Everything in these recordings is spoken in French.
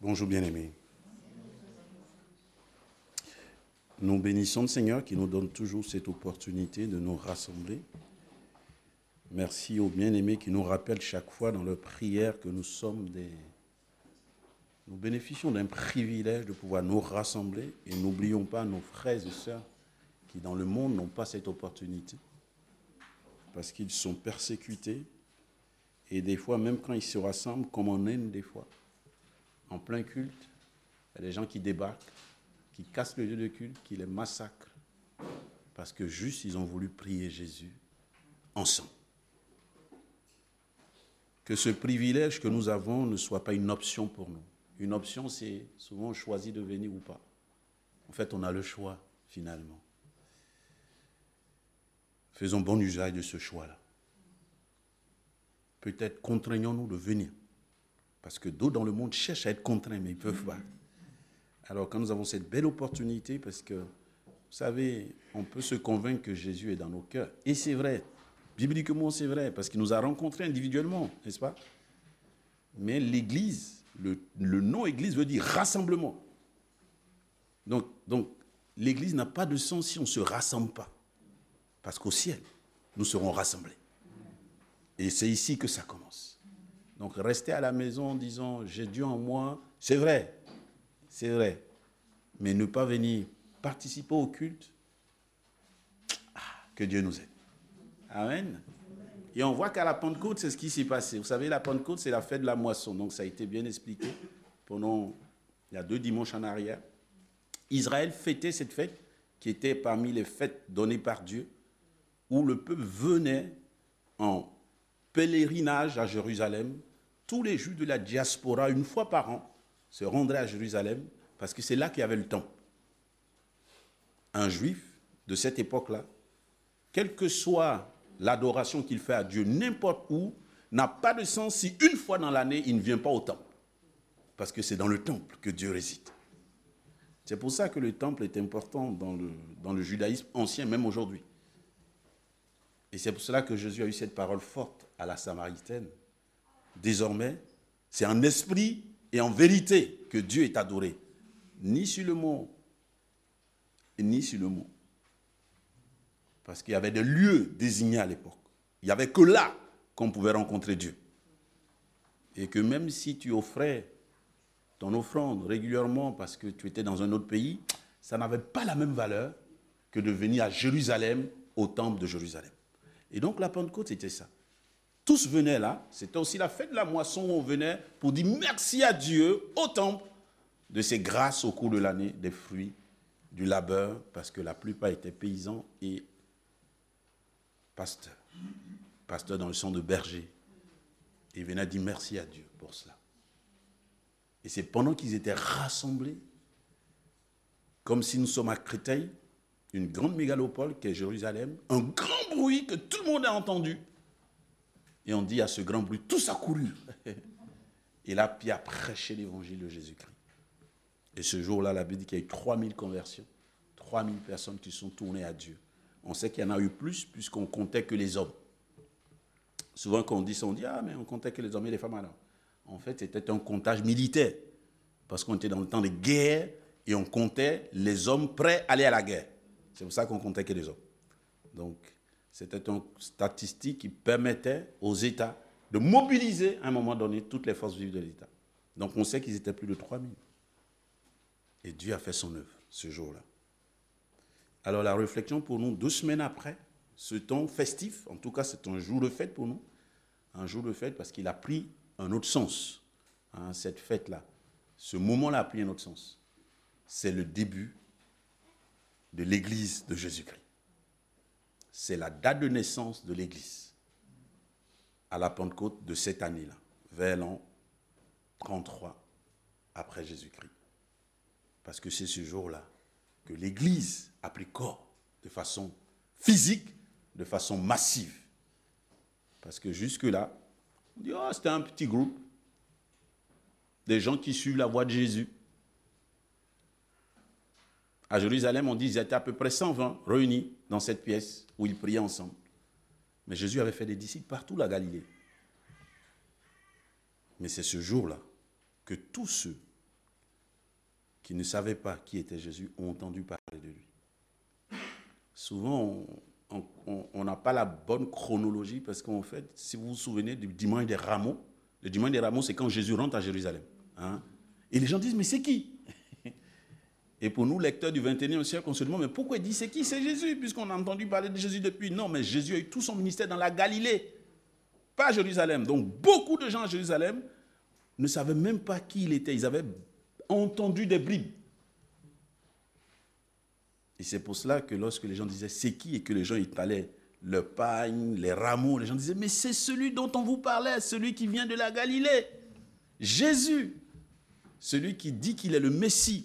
Bonjour bien-aimés. Nous bénissons le Seigneur qui nous donne toujours cette opportunité de nous rassembler. Merci aux bien-aimés qui nous rappellent chaque fois dans leur prière que nous bénéficions d'un privilège de pouvoir nous rassembler et n'oublions pas nos frères et sœurs qui dans le monde n'ont pas cette opportunité parce qu'ils sont persécutés et des fois même quand ils se rassemblent comme en Inde des fois, en plein culte, il y a des gens qui débarquent, qui cassent le lieu de culte, qui les massacrent, parce que juste ils ont voulu prier Jésus ensemble. Que ce privilège que nous avons ne soit pas une option pour nous. Une option, c'est souvent on choisit de venir ou pas. En fait, on a le choix, finalement. Faisons bon usage de ce choix-là. Peut-être contraignons-nous de venir. Parce que d'autres dans le monde cherchent à être contraints, mais ils ne peuvent pas. Alors quand nous avons cette belle opportunité, parce que, vous savez, on peut se convaincre que Jésus est dans nos cœurs. Et c'est vrai, bibliquement c'est vrai, parce qu'il nous a rencontrés individuellement, n'est-ce pas? Mais l'Église, le nom Église veut dire rassemblement. Donc l'Église n'a pas de sens si on ne se rassemble pas. Parce qu'au ciel, nous serons rassemblés. Et c'est ici que ça commence. Donc, rester à la maison en disant « j'ai Dieu en moi », c'est vrai, mais ne pas venir participer au culte, que Dieu nous aide. Amen. Et on voit qu'à la Pentecôte, c'est ce qui s'est passé. Vous savez, la Pentecôte, c'est la fête de la moisson. Donc, ça a été bien expliqué il y a 2 dimanches en arrière. Israël fêtait cette fête qui était parmi les fêtes données par Dieu, où le peuple venait en pèlerinage à Jérusalem. Tous les Juifs de la diaspora, une fois par an, se rendraient à Jérusalem parce que c'est là qu'il y avait le temple. Un Juif de cette époque-là, quelle que soit l'adoration qu'il fait à Dieu, n'importe où, n'a pas de sens si une fois dans l'année, il ne vient pas au temple. Parce que c'est dans le temple que Dieu réside. C'est pour ça que le temple est important dans le judaïsme ancien, même aujourd'hui. Et c'est pour cela que Jésus a eu cette parole forte à la Samaritaine. Désormais, c'est en esprit et en vérité que Dieu est adoré. Ni sur le mot, ni sur le mot. Parce qu'il y avait des lieux désignés à l'époque. Il n'y avait que là qu'on pouvait rencontrer Dieu. Et que même si tu offrais ton offrande régulièrement parce que tu étais dans un autre pays, ça n'avait pas la même valeur que de venir à Jérusalem, au temple de Jérusalem. Et donc la Pentecôte, c'était ça. Tous venaient là, c'était aussi la fête de la moisson où on venait pour dire merci à Dieu au temple de ses grâces au cours de l'année, des fruits, du labeur, parce que la plupart étaient paysans et pasteurs. Pasteurs dans le sens de berger. Et ils venaient dire merci à Dieu pour cela. Et c'est pendant qu'ils étaient rassemblés, comme si nous sommes à Créteil, une grande mégalopole qui est Jérusalem, un grand bruit que tout le monde a entendu. Et on dit à ce grand bruit, tous accoururent. Et là, Pierre a prêché l'évangile de Jésus-Christ. Et ce jour-là, la Bible dit qu'il y a eu 3000 conversions, 3000 personnes qui sont tournées à Dieu. On sait qu'il y en a eu plus, puisqu'on comptait que les hommes. Souvent, quand on dit ça, on dit, mais on comptait que les hommes et les femmes. Alors, en fait, c'était un comptage militaire. Parce qu'on était dans le temps de guerre, et on comptait les hommes prêts à aller à la guerre. C'est pour ça qu'on comptait que les hommes. Donc, c'était une statistique qui permettait aux États de mobiliser à un moment donné toutes les forces vives de l'État. Donc on sait qu'ils étaient plus de 3000. Et Dieu a fait son œuvre ce jour-là. Alors la réflexion pour nous, 2 semaines après, ce temps festif, en tout cas c'est un jour de fête pour nous, un jour de fête parce qu'il a pris un autre sens, cette fête-là. Ce moment-là a pris un autre sens. C'est le début de l'Église de Jésus-Christ. C'est la date de naissance de l'Église à la Pentecôte de cette année-là, vers l'an 33 après Jésus-Christ. Parce que c'est ce jour-là que l'Église a pris corps de façon physique, de façon massive. Parce que jusque-là, on dit, c'était un petit groupe, des gens qui suivent la voie de Jésus. À Jérusalem, on dit qu'ils étaient à peu près 120 réunis dans cette pièce où ils priaient ensemble. Mais Jésus avait fait des disciples partout la Galilée. Mais c'est ce jour-là que tous ceux qui ne savaient pas qui était Jésus ont entendu parler de lui. Souvent, on n'a pas la bonne chronologie parce qu'en fait, si vous vous souvenez du dimanche des Rameaux, le dimanche des Rameaux, c'est quand Jésus rentre à Jérusalem. Hein? Et les gens disent, mais c'est qui? Et pour nous, lecteurs du 21e siècle, on se demande, mais pourquoi il dit c'est qui? C'est Jésus, puisqu'on a entendu parler de Jésus depuis. Non, mais Jésus a eu tout son ministère dans la Galilée, pas à Jérusalem. Donc, beaucoup de gens à Jérusalem ne savaient même pas qui il était. Ils avaient entendu des bribes. Et c'est pour cela que lorsque les gens disaient c'est qui et que les gens étalaient le pagne, les rameaux, les gens disaient mais c'est celui dont on vous parlait, celui qui vient de la Galilée, Jésus, celui qui dit qu'il est le Messie.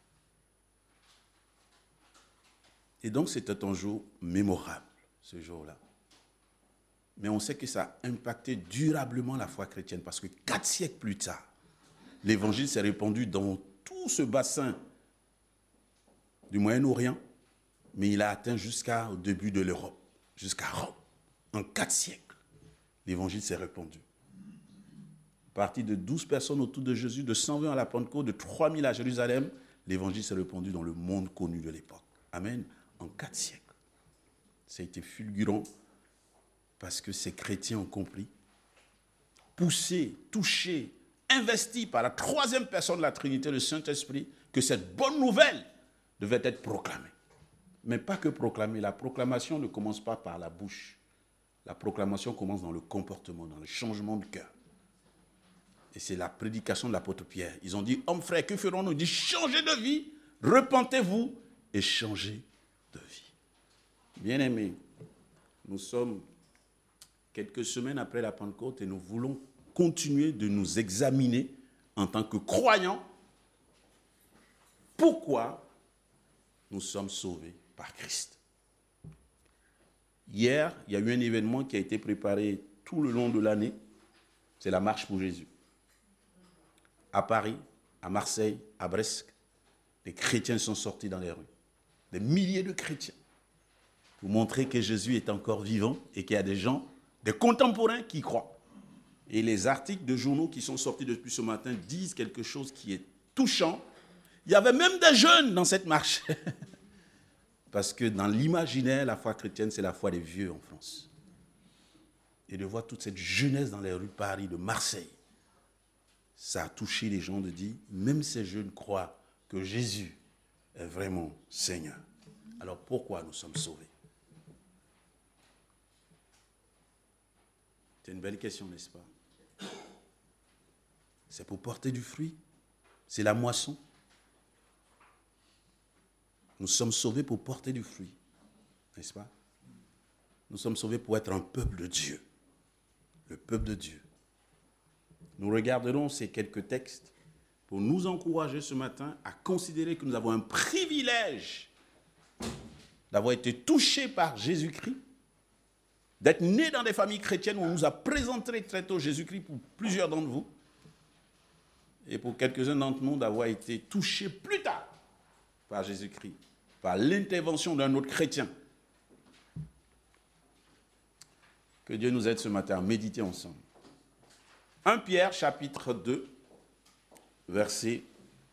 Et donc c'était un jour mémorable, ce jour-là. Mais on sait que ça a impacté durablement la foi chrétienne parce que 4 siècles plus tard, l'évangile s'est répandu dans tout ce bassin du Moyen-Orient, mais il a atteint jusqu'au début de l'Europe, jusqu'à Rome. En 4 siècles, l'évangile s'est répandu. À partir de 12 personnes autour de Jésus, de 120 à la Pentecôte, de 3000 à Jérusalem, l'évangile s'est répandu dans le monde connu de l'époque. Amen. En 4 siècles. Ça a été fulgurant parce que ces chrétiens ont compris, poussés, touchés, investis par la 3e personne de la Trinité, le Saint-Esprit, que cette bonne nouvelle devait être proclamée. Mais pas que proclamée. La proclamation ne commence pas par la bouche. La proclamation commence dans le comportement, dans le changement de cœur. Et c'est la prédication de l'apôtre Pierre. Ils ont dit, hommes frères, que ferons-nous? Il dit, changez de vie, repentez-vous et changez de vie. Bien-aimés, nous sommes quelques semaines après la Pentecôte et nous voulons continuer de nous examiner en tant que croyants. Pourquoi nous sommes sauvés par Christ? Hier, il y a eu un événement qui a été préparé tout le long de l'année. C'est la marche pour Jésus. À Paris, à Marseille, à Brest, les chrétiens sont sortis dans les rues. Des milliers de chrétiens. Pour montrer que Jésus est encore vivant et qu'il y a des gens, des contemporains qui y croient. Et les articles de journaux qui sont sortis depuis ce matin disent quelque chose qui est touchant. Il y avait même des jeunes dans cette marche. Parce que dans l'imaginaire, la foi chrétienne, c'est la foi des vieux en France. Et de voir toute cette jeunesse dans les rues de Paris, de Marseille, ça a touché les gens de dire, même ces jeunes croient que Jésus est vraiment Seigneur. Alors pourquoi nous sommes sauvés? C'est une belle question, n'est-ce pas? C'est pour porter du fruit. C'est la moisson. Nous sommes sauvés pour porter du fruit, n'est-ce pas? Nous sommes sauvés pour être un peuple de Dieu. Le peuple de Dieu. Nous regarderons ces quelques textes pour nous encourager ce matin à considérer que nous avons un privilège d'avoir été touchés par Jésus-Christ, d'être nés dans des familles chrétiennes où on nous a présenté très tôt Jésus-Christ pour plusieurs d'entre vous, et pour quelques-uns d'entre nous d'avoir été touchés plus tard par Jésus-Christ, par l'intervention d'un autre chrétien. Que Dieu nous aide ce matin à méditer ensemble. 1 Pierre, chapitre 2, verset,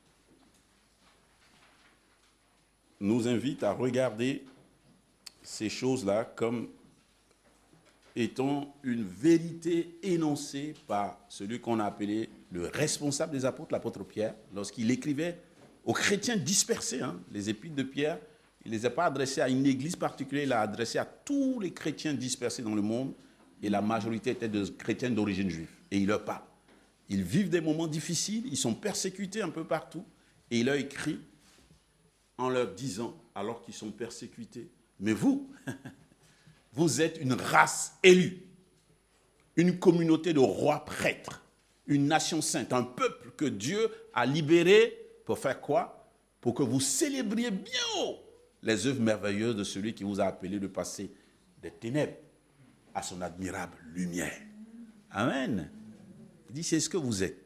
nous invite à regarder ces choses-là comme étant une vérité énoncée par celui qu'on a appelé le responsable des apôtres, l'apôtre Pierre, lorsqu'il écrivait aux chrétiens dispersés. Les épîtres de Pierre, il ne les a pas adressés à une église particulière, il a adressé à tous les chrétiens dispersés dans le monde, et la majorité étaient de chrétiens d'origine juive. Et il leur parle. Ils vivent des moments difficiles, ils sont persécutés un peu partout, et il leur écrit en leur disant, alors qu'ils sont persécutés, mais vous, vous êtes une race élue, une communauté de rois prêtres, une nation sainte, un peuple que Dieu a libéré pour faire quoi? Pour que vous célébriez bien haut les œuvres merveilleuses de celui qui vous a appelé de passer des ténèbres à son admirable lumière. Amen. Il dit, c'est ce que vous êtes.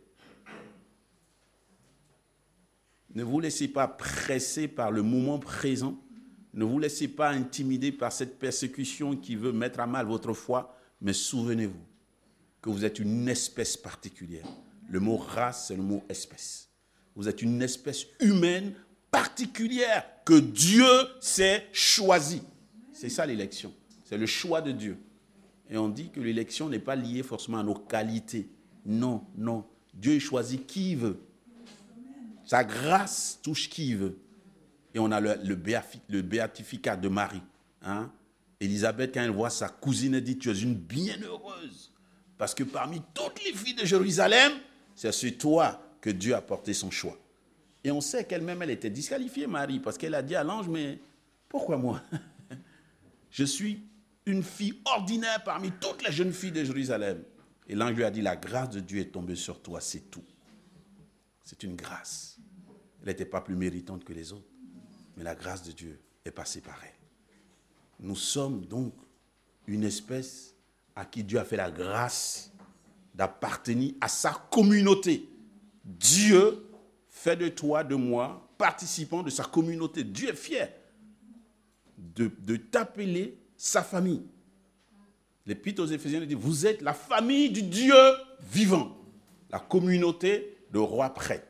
Ne vous laissez pas presser par le moment présent. Ne vous laissez pas intimider par cette persécution qui veut mettre à mal votre foi. Mais souvenez-vous que vous êtes une espèce particulière. Le mot race, c'est le mot espèce. Vous êtes une espèce humaine particulière que Dieu s'est choisie. C'est ça l'élection. C'est le choix de Dieu. Et on dit que l'élection n'est pas liée forcément à nos qualités. Non, non. Dieu choisit qui il veut. Sa grâce touche qui il veut. Et on a le béatificat de Marie. Hein? Élisabeth, quand elle voit sa cousine, elle dit, tu es une bienheureuse. Parce que parmi toutes les filles de Jérusalem, c'est sur toi que Dieu a porté son choix. Et on sait qu'elle-même, elle était disqualifiée, Marie, parce qu'elle a dit à l'ange, mais pourquoi moi? Je suis une fille ordinaire parmi toutes les jeunes filles de Jérusalem. Et l'ange lui a dit, la grâce de Dieu est tombée sur toi, c'est tout. C'est une grâce. Elle n'était pas plus méritante que les autres. Mais la grâce de Dieu est passée par elle. Nous sommes donc une espèce à qui Dieu a fait la grâce d'appartenir à sa communauté. Dieu fait de toi, de moi, participants de sa communauté. Dieu est fier de t'appeler sa famille. L'Épître aux Éphésiens dit, vous êtes la famille du Dieu vivant, la communauté de rois prêtres.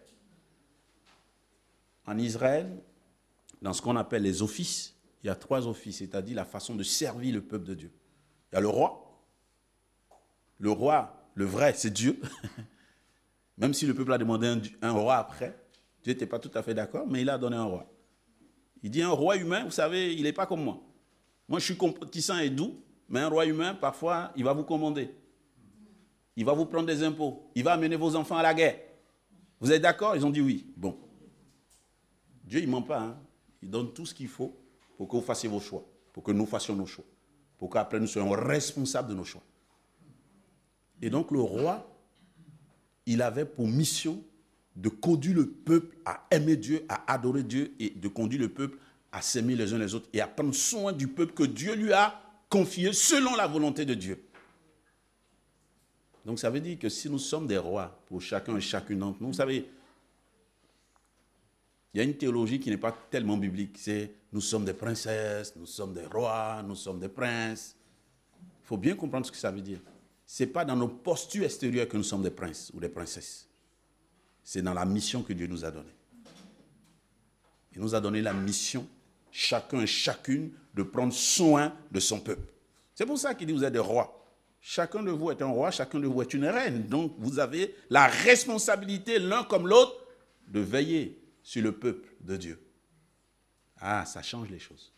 En Israël, dans ce qu'on appelle les offices, il y a 3 offices, c'est-à-dire la façon de servir le peuple de Dieu. Il y a le roi. Le roi, le vrai, c'est Dieu. Même si le peuple a demandé un roi après, Dieu n'était pas tout à fait d'accord, mais il a donné un roi. Il dit un roi humain, vous savez, il n'est pas comme moi. Moi, je suis compatissant et doux, mais un roi humain, parfois, il va vous commander. Il va vous prendre des impôts. Il va amener vos enfants à la guerre. Vous êtes d'accord? Ils ont dit oui. Bon. Dieu, il ne ment pas. Hein. Il donne tout ce qu'il faut pour que vous fassiez vos choix, pour que nous fassions nos choix, pour qu'après nous soyons responsables de nos choix. Et donc le roi, il avait pour mission de conduire le peuple à aimer Dieu, à adorer Dieu et de conduire le peuple à s'aimer les uns les autres et à prendre soin du peuple que Dieu lui a confié selon la volonté de Dieu. Donc ça veut dire que si nous sommes des rois pour chacun et chacune d'entre nous, vous savez, il y a une théologie qui n'est pas tellement biblique. C'est nous sommes des princesses, nous sommes des rois, nous sommes des princes. Il faut bien comprendre ce que ça veut dire. Ce n'est pas dans nos postures extérieures que nous sommes des princes ou des princesses. C'est dans la mission que Dieu nous a donnée. Il nous a donné la mission, chacun et chacune, de prendre soin de son peuple. C'est pour ça qu'il dit vous êtes des rois. Chacun de vous est un roi, chacun de vous est une reine. Donc vous avez la responsabilité, l'un comme l'autre, de veiller sur le peuple de Dieu. Ah, ça change les choses.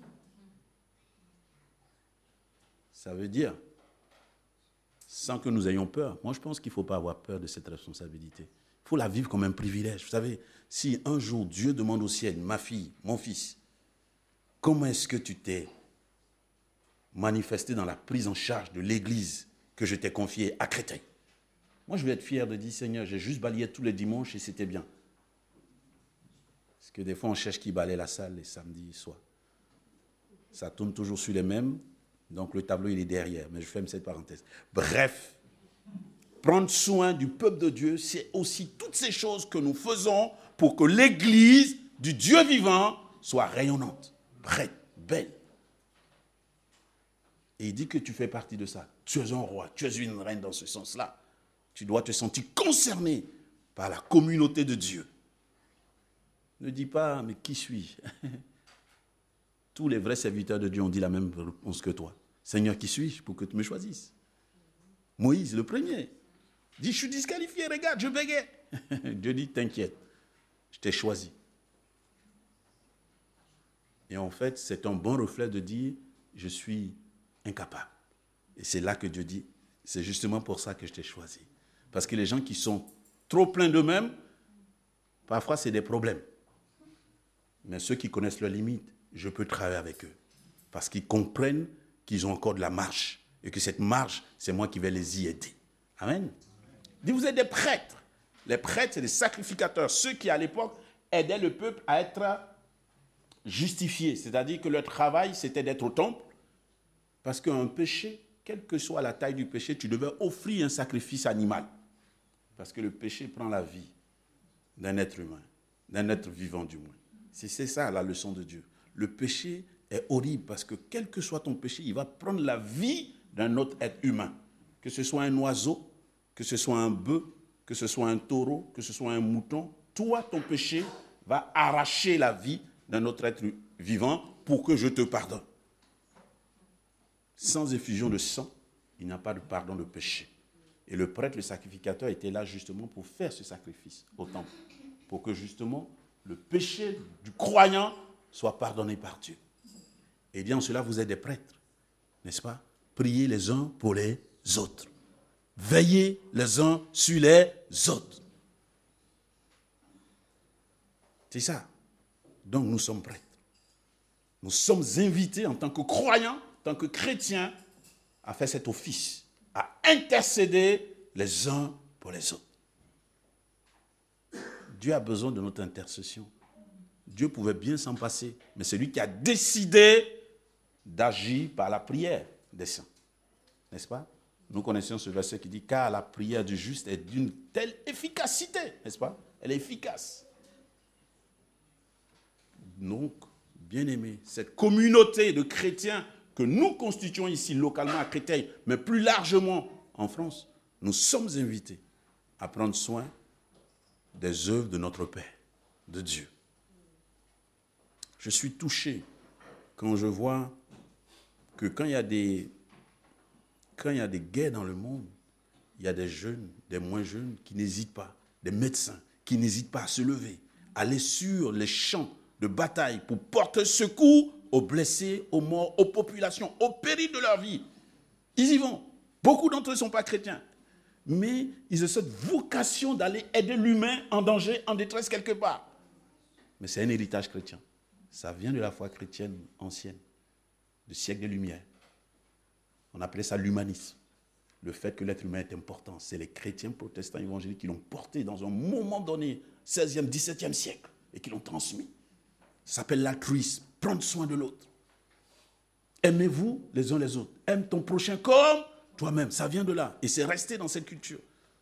Ça veut dire, sans que nous ayons peur, moi je pense qu'il ne faut pas avoir peur de cette responsabilité. Il faut la vivre comme un privilège. Vous savez, si un jour Dieu demande au ciel, ma fille, mon fils, comment est-ce que tu t'es manifesté dans la prise en charge de l'église que je t'ai confiée à Créteil? Moi je vais être fier de dire, Seigneur, j'ai juste balayé tous les dimanches et c'était bien. Parce que des fois, on cherche qui balaye la salle les samedis soirs. Ça tourne toujours sur les mêmes, donc le tableau, il est derrière. Mais je ferme cette parenthèse. Bref, prendre soin du peuple de Dieu, c'est aussi toutes ces choses que nous faisons pour que l'église du Dieu vivant soit rayonnante, prête, belle. Et il dit que tu fais partie de ça. Tu es un roi, tu es une reine dans ce sens-là. Tu dois te sentir concerné par la communauté de Dieu. Ne dis pas, mais qui suis-je? Tous les vrais serviteurs de Dieu ont dit la même réponse que toi. Seigneur, qui suis-je pour que tu me choisisses? Moïse, le premier, dit, je suis disqualifié, regarde, je bégayais. Dieu dit, t'inquiète, je t'ai choisi. Et en fait, c'est un bon reflet de dire, je suis incapable. Et c'est là que Dieu dit, c'est justement pour ça que je t'ai choisi. Parce que les gens qui sont trop pleins d'eux-mêmes, parfois c'est des problèmes. Mais ceux qui connaissent leurs limites, je peux travailler avec eux. Parce qu'ils comprennent qu'ils ont encore de la marge. Et que cette marge, c'est moi qui vais les y aider. Amen. Il dit, vous êtes des prêtres. Les prêtres, c'est des sacrificateurs. Ceux qui, à l'époque, aidaient le peuple à être justifiés. C'est-à-dire que leur travail, c'était d'être au temple. Parce qu'un péché, quelle que soit la taille du péché, tu devais offrir un sacrifice animal. Parce que le péché prend la vie d'un être humain, d'un être vivant du moins. C'est ça la leçon de Dieu. Le péché est horrible parce que quel que soit ton péché, il va prendre la vie d'un autre être humain. Que ce soit un oiseau, que ce soit un bœuf, que ce soit un taureau, que ce soit un mouton, toi, ton péché va arracher la vie d'un autre être vivant pour que je te pardonne. Sans effusion de sang, il n'y a pas de pardon de péché. Et le prêtre, le sacrificateur, était là justement pour faire ce sacrifice au temple. Pour que justement le péché du croyant soit pardonné par Dieu. Et dit en cela, vous êtes des prêtres, n'est-ce pas? Priez les uns pour les autres. Veillez les uns sur les autres. C'est ça. Donc nous sommes prêtres. Nous sommes invités en tant que croyants, en tant que chrétiens, à faire cet office, à intercéder les uns pour les autres. Dieu a besoin de notre intercession. Dieu pouvait bien s'en passer, mais c'est lui qui a décidé d'agir par la prière des saints. N'est-ce pas? Nous connaissons ce verset qui dit « Car la prière du juste est d'une telle efficacité. » N'est-ce pas? Elle est efficace. Donc, bien-aimés, cette communauté de chrétiens que nous constituons ici localement à Créteil, mais plus largement en France, nous sommes invités à prendre soin des œuvres de notre Père, de Dieu. Je suis touché quand je vois que quand il y a des guerres dans le monde, il y a des jeunes, des moins jeunes qui n'hésitent pas, des médecins qui n'hésitent pas à se lever, aller sur les champs de bataille pour porter secours aux blessés, aux morts, aux populations, au péril de leur vie. Ils y vont. Beaucoup d'entre eux ne sont pas chrétiens. Mais ils ont cette vocation d'aller aider l'humain en danger, en détresse quelque part. Mais c'est un héritage chrétien. Ça vient de la foi chrétienne ancienne, du siècle des Lumières. On appelait ça l'humanisme. Le fait que l'être humain est important. C'est les chrétiens protestants évangéliques qui l'ont porté dans un moment donné, 16e, 17e siècle, et qui l'ont transmis. Ça s'appelle l'altruisme, prendre soin de l'autre. Aimez-vous les uns les autres. Aime ton prochain comme toi-même. Ça vient de là. Et c'est resté dans cette culture.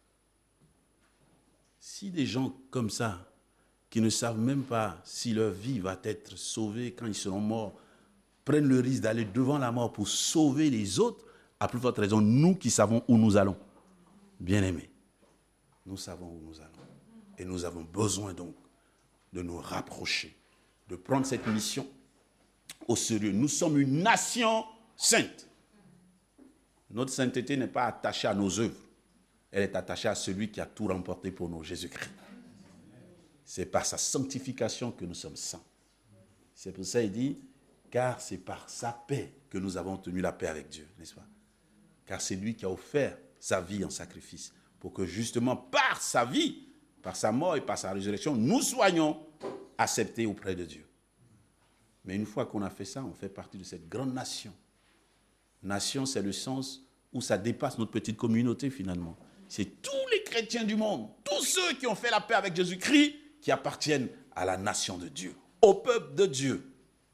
Si des gens comme ça, qui ne savent même pas si leur vie va être sauvée quand ils seront morts, prennent le risque d'aller devant la mort pour sauver les autres, à plus forte raison, nous qui savons où nous allons. Bien-aimés, nous savons où nous allons. Et nous avons besoin donc de nous rapprocher, de prendre cette mission au sérieux. Nous sommes une nation sainte. Notre sainteté n'est pas attachée à nos œuvres. Elle est attachée à celui qui a tout remporté pour nous, Jésus-Christ. C'est par sa sanctification que nous sommes saints. C'est pour ça qu'il dit, car c'est par sa paix que nous avons tenu la paix avec Dieu, n'est-ce pas? Car c'est lui qui a offert sa vie en sacrifice, pour que justement par sa vie, par sa mort et par sa résurrection, nous soyons acceptés auprès de Dieu. Mais une fois qu'on a fait ça, on fait partie de cette grande nation. Nation, c'est le sens où ça dépasse notre petite communauté finalement. C'est tous les chrétiens du monde, tous ceux qui ont fait la paix avec Jésus-Christ, qui appartiennent à la nation de Dieu, au peuple de Dieu.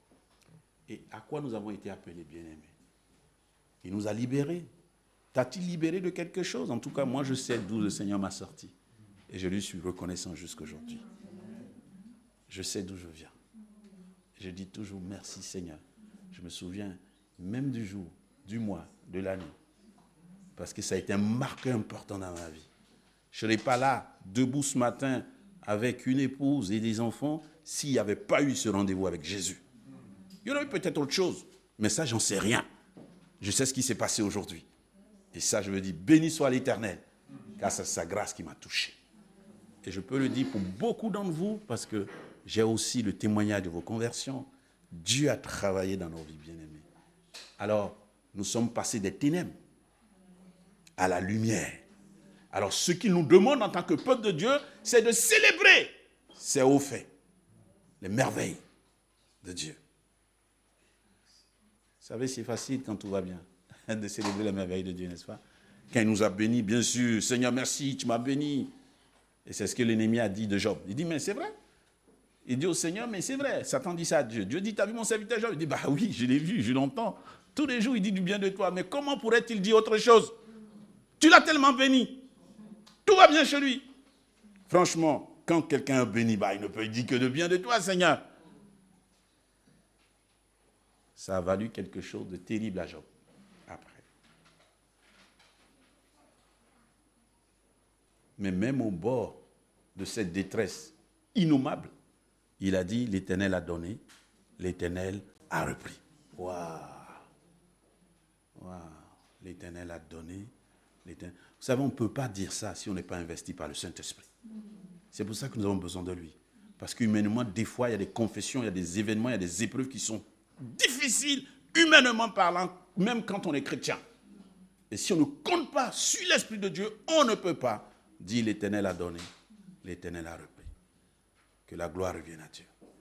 Et à quoi nous avons été appelés, bien-aimés? Il nous a libérés. T'as-t-il libéré de quelque chose? En tout cas, moi, je sais d'où le Seigneur m'a sorti. Et je lui suis reconnaissant jusqu'aujourd'hui. Je sais d'où je viens. Je dis toujours merci, Seigneur. Je me souviens même du jour, du mois, de l'année. Parce que ça a été un marqueur important dans ma vie. Je ne serais pas là, debout ce matin, avec une épouse et des enfants, s'il n'y avait pas eu ce rendez-vous avec Jésus. Il y aurait peut-être autre chose, mais ça, j'en sais rien. Je sais ce qui s'est passé aujourd'hui. Et ça, je me dis, béni soit l'Éternel, car c'est sa grâce qui m'a touché. Et je peux le dire pour beaucoup d'entre vous, parce que j'ai aussi le témoignage de vos conversions. Dieu a travaillé dans nos vies, bien-aimés. Alors, nous sommes passés des ténèbres à la lumière. Alors, ce qu'il nous demande en tant que peuple de Dieu, c'est de célébrer ces hauts faits, les merveilles de Dieu. Vous savez, c'est facile quand tout va bien, de célébrer les merveilles de Dieu, n'est-ce pas? Quand il nous a bénis, bien sûr, Seigneur, merci, tu m'as béni. Et c'est ce que l'ennemi a dit de Job. Il dit, mais c'est vrai. Il dit au Seigneur, mais c'est vrai. Satan dit ça à Dieu. Dieu dit, t'as vu mon serviteur Job? Il dit, bah oui, je l'ai vu, je l'entends. Tous les jours, il dit du bien de toi. Mais comment pourrait-il dire autre chose? Tu l'as tellement béni. Tout va bien chez lui. Franchement, quand quelqu'un est béni, bah, il ne peut dire que de bien de toi, Seigneur. Ça a valu quelque chose de terrible à Job. Après. Mais même au bord de cette détresse, innommable. Il a dit, l'Éternel a donné, l'Éternel a repris. Waouh! L'Éternel a donné, l'Éternel... Vous savez, on ne peut pas dire ça si on n'est pas investi par le Saint-Esprit. C'est pour ça que nous avons besoin de lui. Parce qu'humainement, des fois, il y a des confessions, il y a des événements, il y a des épreuves qui sont difficiles, humainement parlant, même quand on est chrétien. Et si on ne compte pas sur l'Esprit de Dieu, on ne peut pas dire l'Éternel a donné, l'Éternel a repris. Que la gloire revienne à Dieu.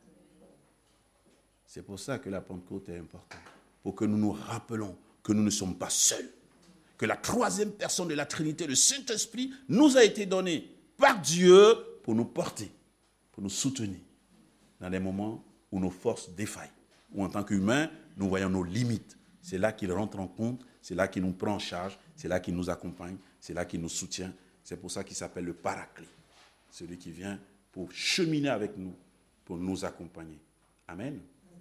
C'est pour ça que la Pentecôte est importante. Pour que nous nous rappelons que nous ne sommes pas seuls. Que la troisième personne de la Trinité, le Saint-Esprit, nous a été donné par Dieu pour nous porter, pour nous soutenir dans les moments où nos forces défaillent. Où en tant qu'humains, nous voyons nos limites. C'est là qu'il rentre en compte, c'est là qu'il nous prend en charge, c'est là qu'il nous accompagne, c'est là qu'il nous soutient. C'est pour ça qu'il s'appelle le Paraclet. Celui qui vient pour cheminer avec nous, pour nous accompagner. Amen.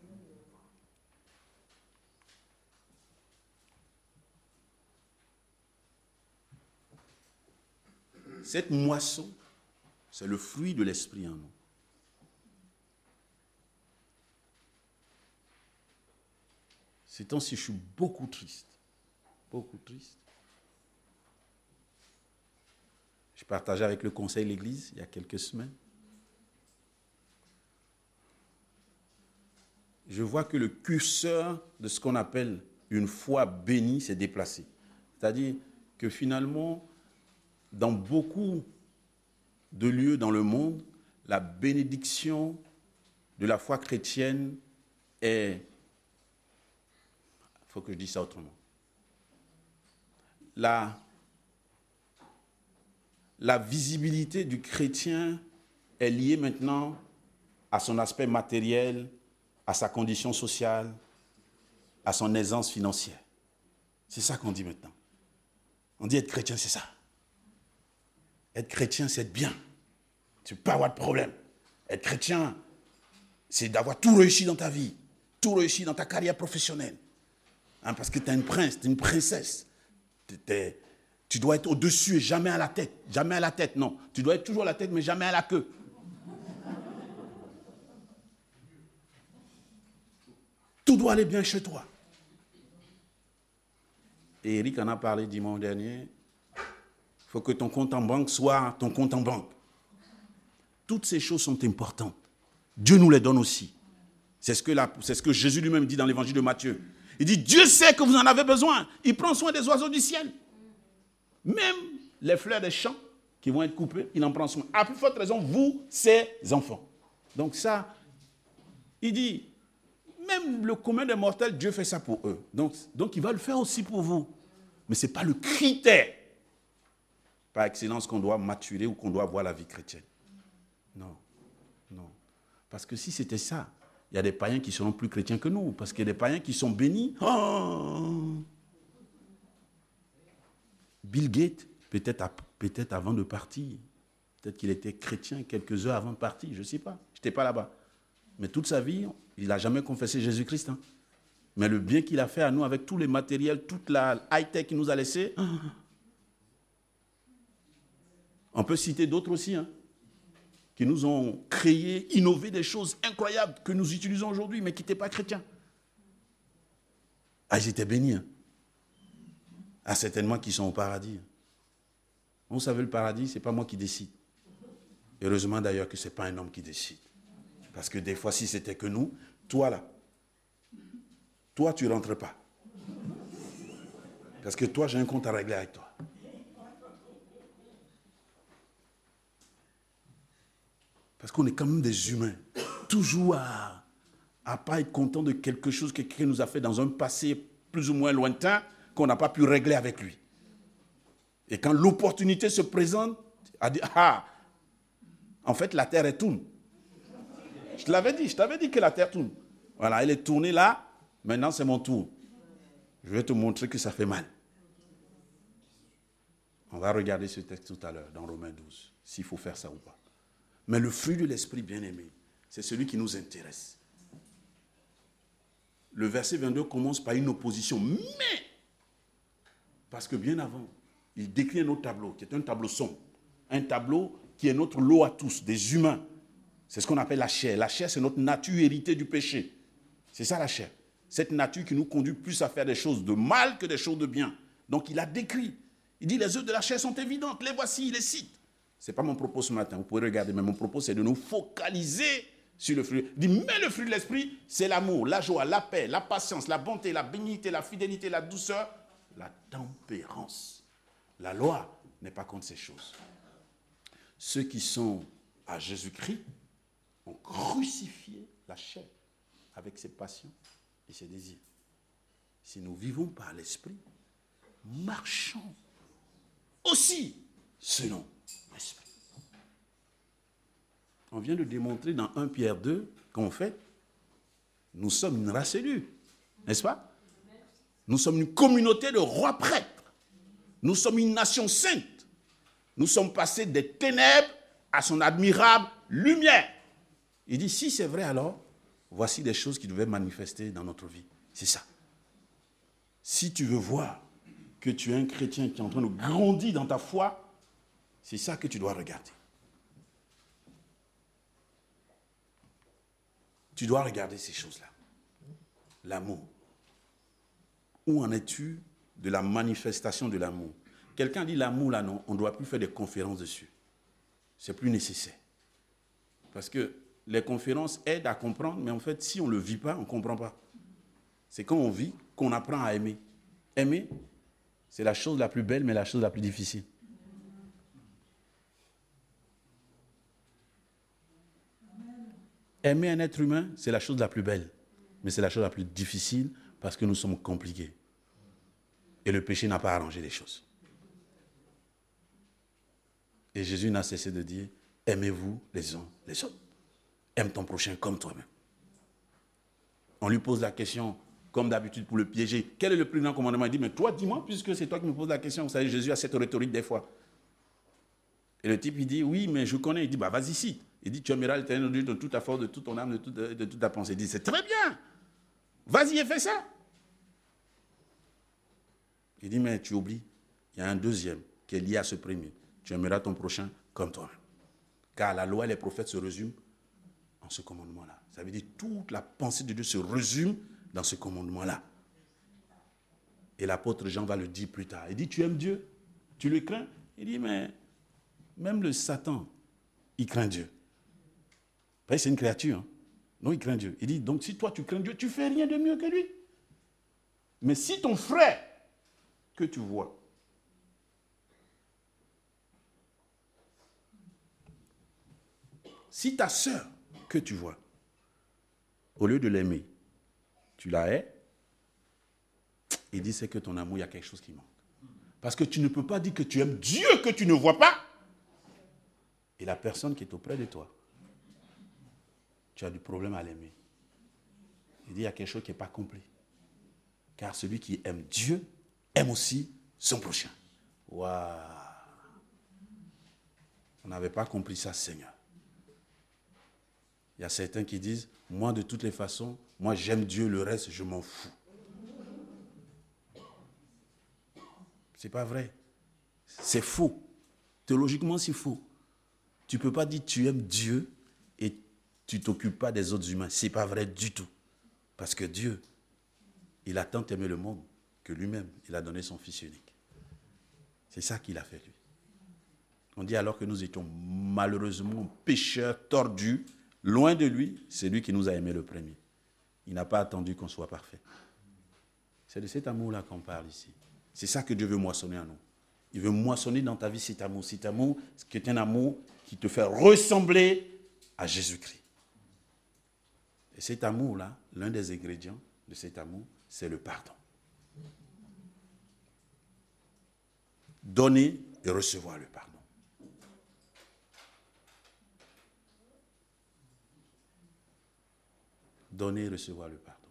Cette moisson, c'est le fruit de l'Esprit en nous. Ces temps-ci, je suis beaucoup triste. Beaucoup triste. Je partageais avec le conseil de l'Église il y a quelques semaines. Je vois que le curseur de ce qu'on appelle une foi bénie s'est déplacé. C'est-à-dire que finalement, dans beaucoup de lieux dans le monde, la bénédiction de la foi chrétienne est... Il faut que je dise ça autrement. La visibilité du chrétien est liée maintenant à son aspect matériel, à sa condition sociale, à son aisance financière. C'est ça qu'on dit maintenant. On dit être chrétien, c'est ça. Être chrétien, c'est être bien. Tu ne peux pas avoir de problème. Être chrétien, c'est d'avoir tout réussi dans ta vie, tout réussi dans ta carrière professionnelle. Parce que tu es un prince, tu es une princesse. Tu dois être au-dessus et jamais à la tête. Jamais à la tête, non. Tu dois être toujours à la tête, mais jamais à la queue. Tout doit aller bien chez toi. Et Eric en a parlé dimanche dernier. Il faut que ton compte en banque soit ton compte en banque. Toutes ces choses sont importantes. Dieu nous les donne aussi. C'est ce que Jésus lui-même dit dans l'évangile de Matthieu. Il dit, Dieu sait que vous en avez besoin. Il prend soin des oiseaux du ciel. Même les fleurs des champs qui vont être coupées, il en prend soin. À plus forte raison, vous, ses enfants. Donc ça, il dit, même le commun des mortels, Dieu fait ça pour eux. Donc il va le faire aussi pour vous. Mais ce n'est pas le critère par excellence qu'on doit maturer ou qu'on doit avoir la vie chrétienne. Non. Parce que si c'était ça, il y a des païens qui seront plus chrétiens que nous. Parce qu'il y a des païens qui sont bénis. Oh! Bill Gates, peut-être avant de partir, peut-être qu'il était chrétien quelques heures avant de partir, je ne sais pas. Je n'étais pas là-bas. Mais toute sa vie, il n'a jamais confessé Jésus-Christ. Hein. Mais le bien qu'il a fait à nous avec tous les matériels, toute la high-tech qu'il nous a laissé, on peut citer d'autres aussi, hein, qui nous ont créé, innové des choses incroyables que nous utilisons aujourd'hui, mais qui n'étaient pas chrétiens. Ah, ils étaient bénis. Hein. Ah, certainement qu'ils sont au paradis. Vous savez, le paradis, ce n'est pas moi qui décide. Heureusement d'ailleurs que ce n'est pas un homme qui décide. Parce que des fois, si c'était que nous, toi là, toi tu ne rentres pas. Parce que toi, j'ai un compte à régler avec toi. Parce qu'on est quand même des humains. Toujours à ne pas être content de quelque chose que quelqu'un nous a fait dans un passé plus ou moins lointain qu'on n'a pas pu régler avec lui. Et quand l'opportunité se présente, à dire, en fait, la terre est tourne. Je t'avais dit que la terre tourne. Voilà, elle est tournée là, maintenant c'est mon tour. Je vais te montrer que ça fait mal. On va regarder ce texte tout à l'heure, dans Romains 12, s'il faut faire ça ou pas. Mais le fruit de l'esprit bien-aimé, c'est celui qui nous intéresse. Le verset 22 commence par une opposition, mais, parce que bien avant, il décrit un autre tableau, qui est un tableau sombre. Un tableau qui est notre lot à tous, des humains. C'est ce qu'on appelle la chair. La chair, c'est notre nature héritée du péché. C'est ça la chair. Cette nature qui nous conduit plus à faire des choses de mal que des choses de bien. Donc il a décrit. Il dit les œuvres de la chair sont évidentes. Les voici, il les cite. Ce n'est pas mon propos ce matin. Vous pouvez regarder. Mais mon propos, c'est de nous focaliser sur le fruit. Il dit, mais le fruit de l'esprit, c'est l'amour, la joie, la paix, la patience, la bonté, la bénignité, la fidélité, la douceur, la tempérance. La loi n'est pas contre ces choses. Ceux qui sont à Jésus-Christ ont crucifié la chair avec ses passions et ses désirs. Si nous vivons par l'esprit, marchons aussi selon l'esprit. On vient de démontrer dans 1 Pierre 2 qu'en fait, nous sommes une race élue, n'est-ce pas? Nous sommes une communauté de rois prêtres. Nous sommes une nation sainte. Nous sommes passés des ténèbres à son admirable lumière. Il dit, si c'est vrai alors, voici des choses qui devaient manifester dans notre vie. C'est ça. Si tu veux voir que tu es un chrétien qui est en train de grandir dans ta foi, c'est ça que tu dois regarder. Tu dois regarder ces choses-là. L'amour. Où en es-tu de la manifestation de l'amour? Quelqu'un dit l'amour là, non, on ne doit plus faire des conférences dessus. C'est plus nécessaire. Parce que les conférences aident à comprendre, mais en fait, si on ne le vit pas, on ne comprend pas. C'est quand on vit qu'on apprend à aimer. Aimer, c'est la chose la plus belle, mais la chose la plus difficile. Aimer un être humain, c'est la chose la plus belle, mais c'est la chose la plus difficile parce que nous sommes compliqués. Et le péché n'a pas arrangé les choses. Et Jésus n'a cessé de dire, aimez-vous les uns les autres. Aime ton prochain comme toi-même. On lui pose la question, comme d'habitude pour le piéger, quel est le plus grand commandement? Il dit, mais toi, dis-moi, puisque c'est toi qui me poses la question. Vous savez, Jésus a cette rhétorique des fois. Et le type, il dit, oui, mais je connais. Il dit, bah vas-y, cite. Il dit, tu aimeras l'Éternel Dieu de toute ta force, de toute ton âme, de toute ta pensée. Il dit, c'est très bien. Vas-y et fais ça. Il dit, mais tu oublies. Il y a un deuxième qui est lié à ce premier. Tu aimeras ton prochain comme toi-même. Car la loi et les prophètes se résument en ce commandement-là. Ça veut dire toute la pensée de Dieu se résume dans ce commandement-là. Et l'apôtre Jean va le dire plus tard. Il dit, tu aimes Dieu? Tu le crains? Il dit, mais même le Satan, il craint Dieu. C'est une créature. Hein? Non, il craint Dieu. Il dit, donc si toi tu crains Dieu, tu ne fais rien de mieux que lui. Mais si ton frère que tu vois, si ta sœur que tu vois, au lieu de l'aimer, tu la hais, il dit c'est que ton amour, il y a quelque chose qui manque. Parce que tu ne peux pas dire que tu aimes Dieu que tu ne vois pas, et la personne qui est auprès de toi, tu as du problème à l'aimer. Il dit il y a quelque chose qui n'est pas complet. Car celui qui aime Dieu aime aussi son prochain. Waouh! On n'avait pas compris ça, Seigneur. Il y a certains qui disent, moi de toutes les façons, moi j'aime Dieu, le reste je m'en fous. C'est pas vrai. C'est faux. Théologiquement c'est faux. Tu ne peux pas dire tu aimes Dieu et tu ne t'occupes pas des autres humains. Ce n'est pas vrai du tout. Parce que Dieu, il a tant aimé le monde que lui-même, il a donné son Fils unique. C'est ça qu'il a fait, lui. On dit alors que nous étions malheureusement pécheurs, tordus, loin de lui, c'est lui qui nous a aimés le premier. Il n'a pas attendu qu'on soit parfait. C'est de cet amour-là qu'on parle ici. C'est ça que Dieu veut moissonner en nous. Il veut moissonner dans ta vie cet amour. Cet amour, qui est un amour qui te fait ressembler à Jésus-Christ. Et cet amour-là, l'un des ingrédients de cet amour, c'est le pardon. Donner et recevoir le pardon. Donner et recevoir le pardon.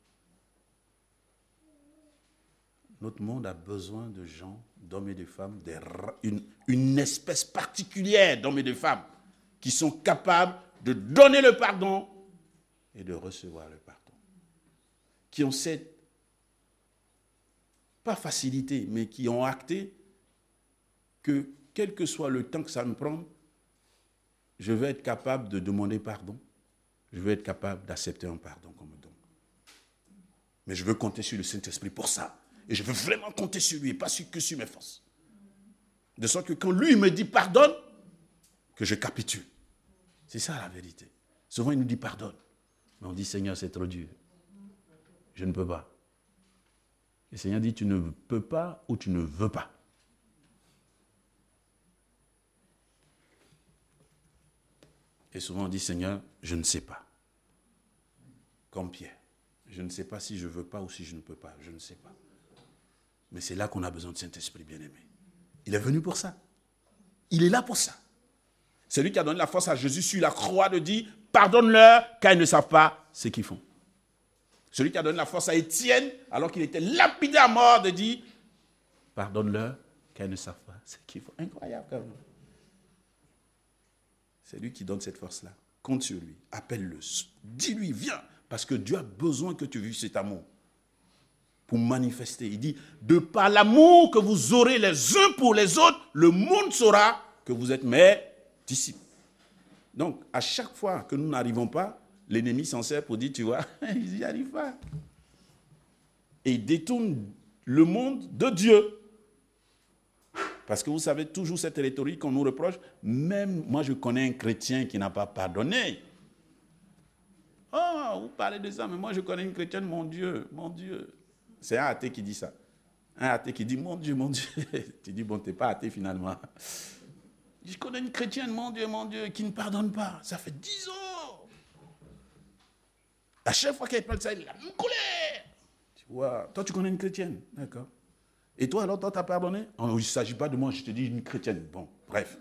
Notre monde a besoin de gens, d'hommes et de femmes, une espèce particulière d'hommes et de femmes qui sont capables de donner le pardon et de recevoir le pardon. Qui ont cette, pas facilité, mais qui ont acté que, quel que soit le temps que ça me prend, je veux être capable de demander pardon. Je veux être capable d'accepter un pardon qu'on me donne. Mais je veux compter sur le Saint-Esprit pour ça. Et je veux vraiment compter sur lui et pas que sur mes forces. De sorte que quand lui me dit pardonne, que je capitule. C'est ça la vérité. Souvent il nous dit pardonne. Mais on dit Seigneur c'est trop dur. Je ne peux pas. Le Seigneur dit tu ne peux pas ou tu ne veux pas. Et souvent on dit Seigneur je ne sais pas. Comme Pierre. Je ne sais pas si je veux pas ou si je ne peux pas. Je ne sais pas. Mais c'est là qu'on a besoin de Saint-Esprit bien-aimé. Il est venu pour ça. Il est là pour ça. C'est lui qui a donné la force à Jésus sur la croix de dire pardonne-leur car ils ne savent pas ce qu'ils font. Celui qui a donné la force à Étienne alors qu'il était lapidé à mort de dire pardonne-leur car ils ne savent pas ce qu'ils font. Incroyable quand même. C'est lui qui donne cette force-là. Compte sur lui. Appelle-le. Dis-lui, viens. Parce que Dieu a besoin que tu vives cet amour. Pour manifester. Il dit, de par l'amour que vous aurez les uns pour les autres, le monde saura que vous êtes mes disciples. Donc, à chaque fois que nous n'arrivons pas, l'ennemi s'en sert pour dire, tu vois, ils n'y arrivent pas. Et il détourne le monde de Dieu. Parce que vous savez, toujours cette rhétorique qu'on nous reproche, même moi je connais un chrétien qui n'a pas pardonné. Oh, vous parlez de ça, mais moi je connais une chrétienne, mon Dieu. C'est un athée qui dit ça. Un athée qui dit, mon Dieu. Tu dis, bon, tu n'es pas athée finalement. Je connais une chrétienne, mon Dieu, qui ne pardonne pas. Ça fait 10 ans. À chaque fois qu'elle parle de ça, elle a une colère. Tu vois, toi tu connais une chrétienne, d'accord. Et toi alors, toi tu as pardonné? Oh, il ne s'agit pas de moi, je te dis une chrétienne. Bon, bref.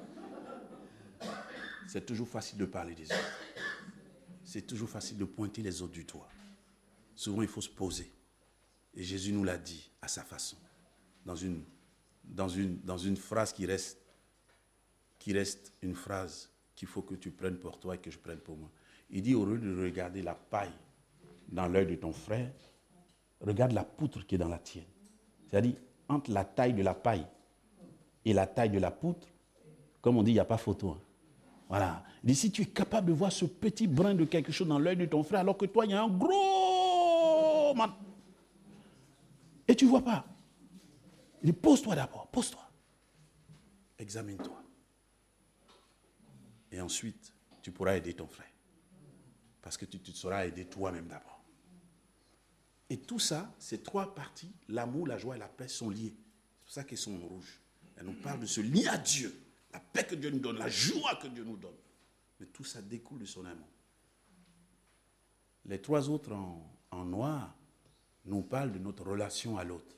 C'est toujours facile de parler des autres. C'est toujours facile de pointer les autres du doigt. Souvent, il faut se poser. Et Jésus nous l'a dit à sa façon. Dans une phrase qui reste une phrase qu'il faut que tu prennes pour toi et que je prenne pour moi. Il dit, au lieu de regarder la paille dans l'œil de ton frère, regarde la poutre qui est dans la tienne. C'est-à-dire, entre la taille de la paille et la taille de la poutre, comme on dit, il n'y a pas photo. Hein. Voilà. Il dit, si tu es capable de voir ce petit brin de quelque chose dans l'œil de ton frère, alors que toi, il y a un gros... Et tu ne vois pas. Il dit, pose-toi d'abord, pose-toi. Examine-toi. Et ensuite, tu pourras aider ton frère. Parce que tu te sauras aider toi-même d'abord. Et tout ça, ces trois parties, l'amour, la joie et la paix sont liées. C'est pour ça qu'elles sont en rouge. Elle nous parle de ce lien à Dieu. La paix que Dieu nous donne, la joie que Dieu nous donne. Mais tout ça découle de son amour. Les trois autres en noir nous parlent de notre relation à l'autre.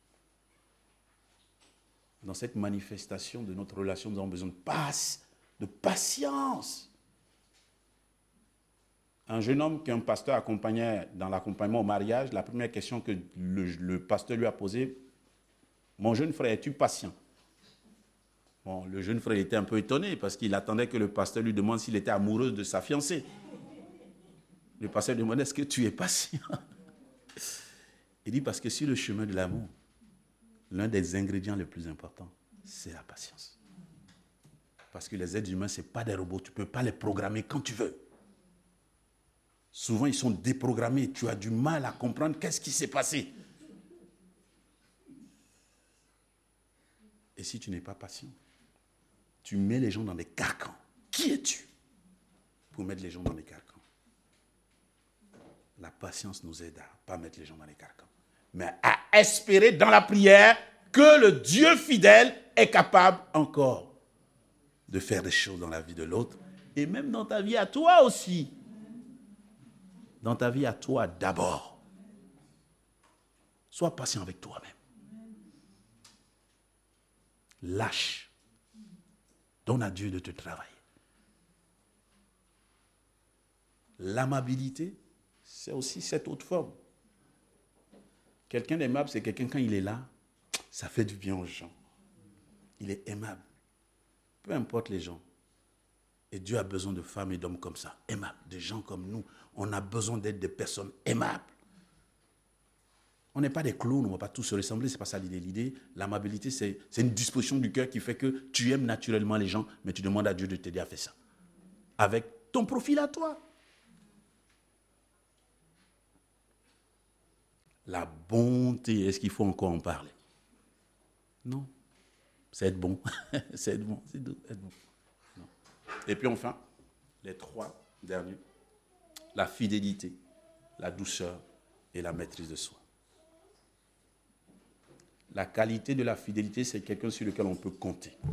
Dans cette manifestation de notre relation, nous avons besoin de patience. Un jeune homme qu'un pasteur accompagnait dans l'accompagnement au mariage, la première question que le pasteur lui a posée, « Mon jeune frère, es-tu patient ?» Bon, le jeune frère était un peu étonné parce qu'il attendait que le pasteur lui demande s'il était amoureux de sa fiancée. Le pasteur lui demande, est-ce que tu es patient? Il dit, parce que sur le chemin de l'amour, l'un des ingrédients les plus importants, c'est la patience. Parce que les êtres humains, ce n'est pas des robots, tu ne peux pas les programmer quand tu veux. Souvent, ils sont déprogrammés, tu as du mal à comprendre qu'est-ce qui s'est passé. Et si tu n'es pas patient, tu mets les gens dans des carcans. Qui es-tu pour mettre les gens dans des carcans? La patience nous aide à ne pas mettre les gens dans les carcans, mais à espérer dans la prière que le Dieu fidèle est capable encore de faire des choses dans la vie de l'autre et même dans ta vie à toi aussi. Dans ta vie à toi d'abord. Sois patient avec toi-même. Lâche. Donne à Dieu de te travailler. L'amabilité, c'est aussi cette autre forme. Quelqu'un d'aimable, c'est quelqu'un, quand il est là, ça fait du bien aux gens. Il est aimable. Peu importe les gens. Et Dieu a besoin de femmes et d'hommes comme ça, aimables, des gens comme nous. On a besoin d'être des personnes aimables. On n'est pas des clowns, on ne va pas tous se ressembler, ce n'est pas ça l'idée. L'idée, l'amabilité, c'est une disposition du cœur qui fait que tu aimes naturellement les gens, mais tu demandes à Dieu de t'aider à faire ça. avec ton profil à toi. La bonté, est-ce qu'il faut encore en parler? Non. C'est être bon. C'est être bon. C'est être bon. Non. Et puis enfin, les 3 derniers. La fidélité, la douceur et la maîtrise de soi. La qualité de la fidélité, c'est quelqu'un sur lequel on peut compter. Vous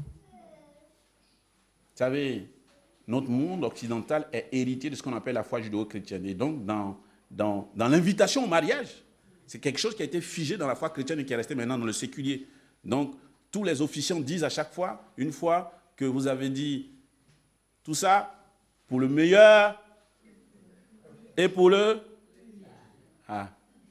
savez, notre monde occidental est héritier de ce qu'on appelle la foi judéo-chrétienne. Et donc, dans l'invitation au mariage, c'est quelque chose qui a été figé dans la foi chrétienne et qui est resté maintenant dans le séculier. Donc, tous les officiants disent à chaque fois, une fois que vous avez dit tout ça, pour le meilleur et pour le... Ah.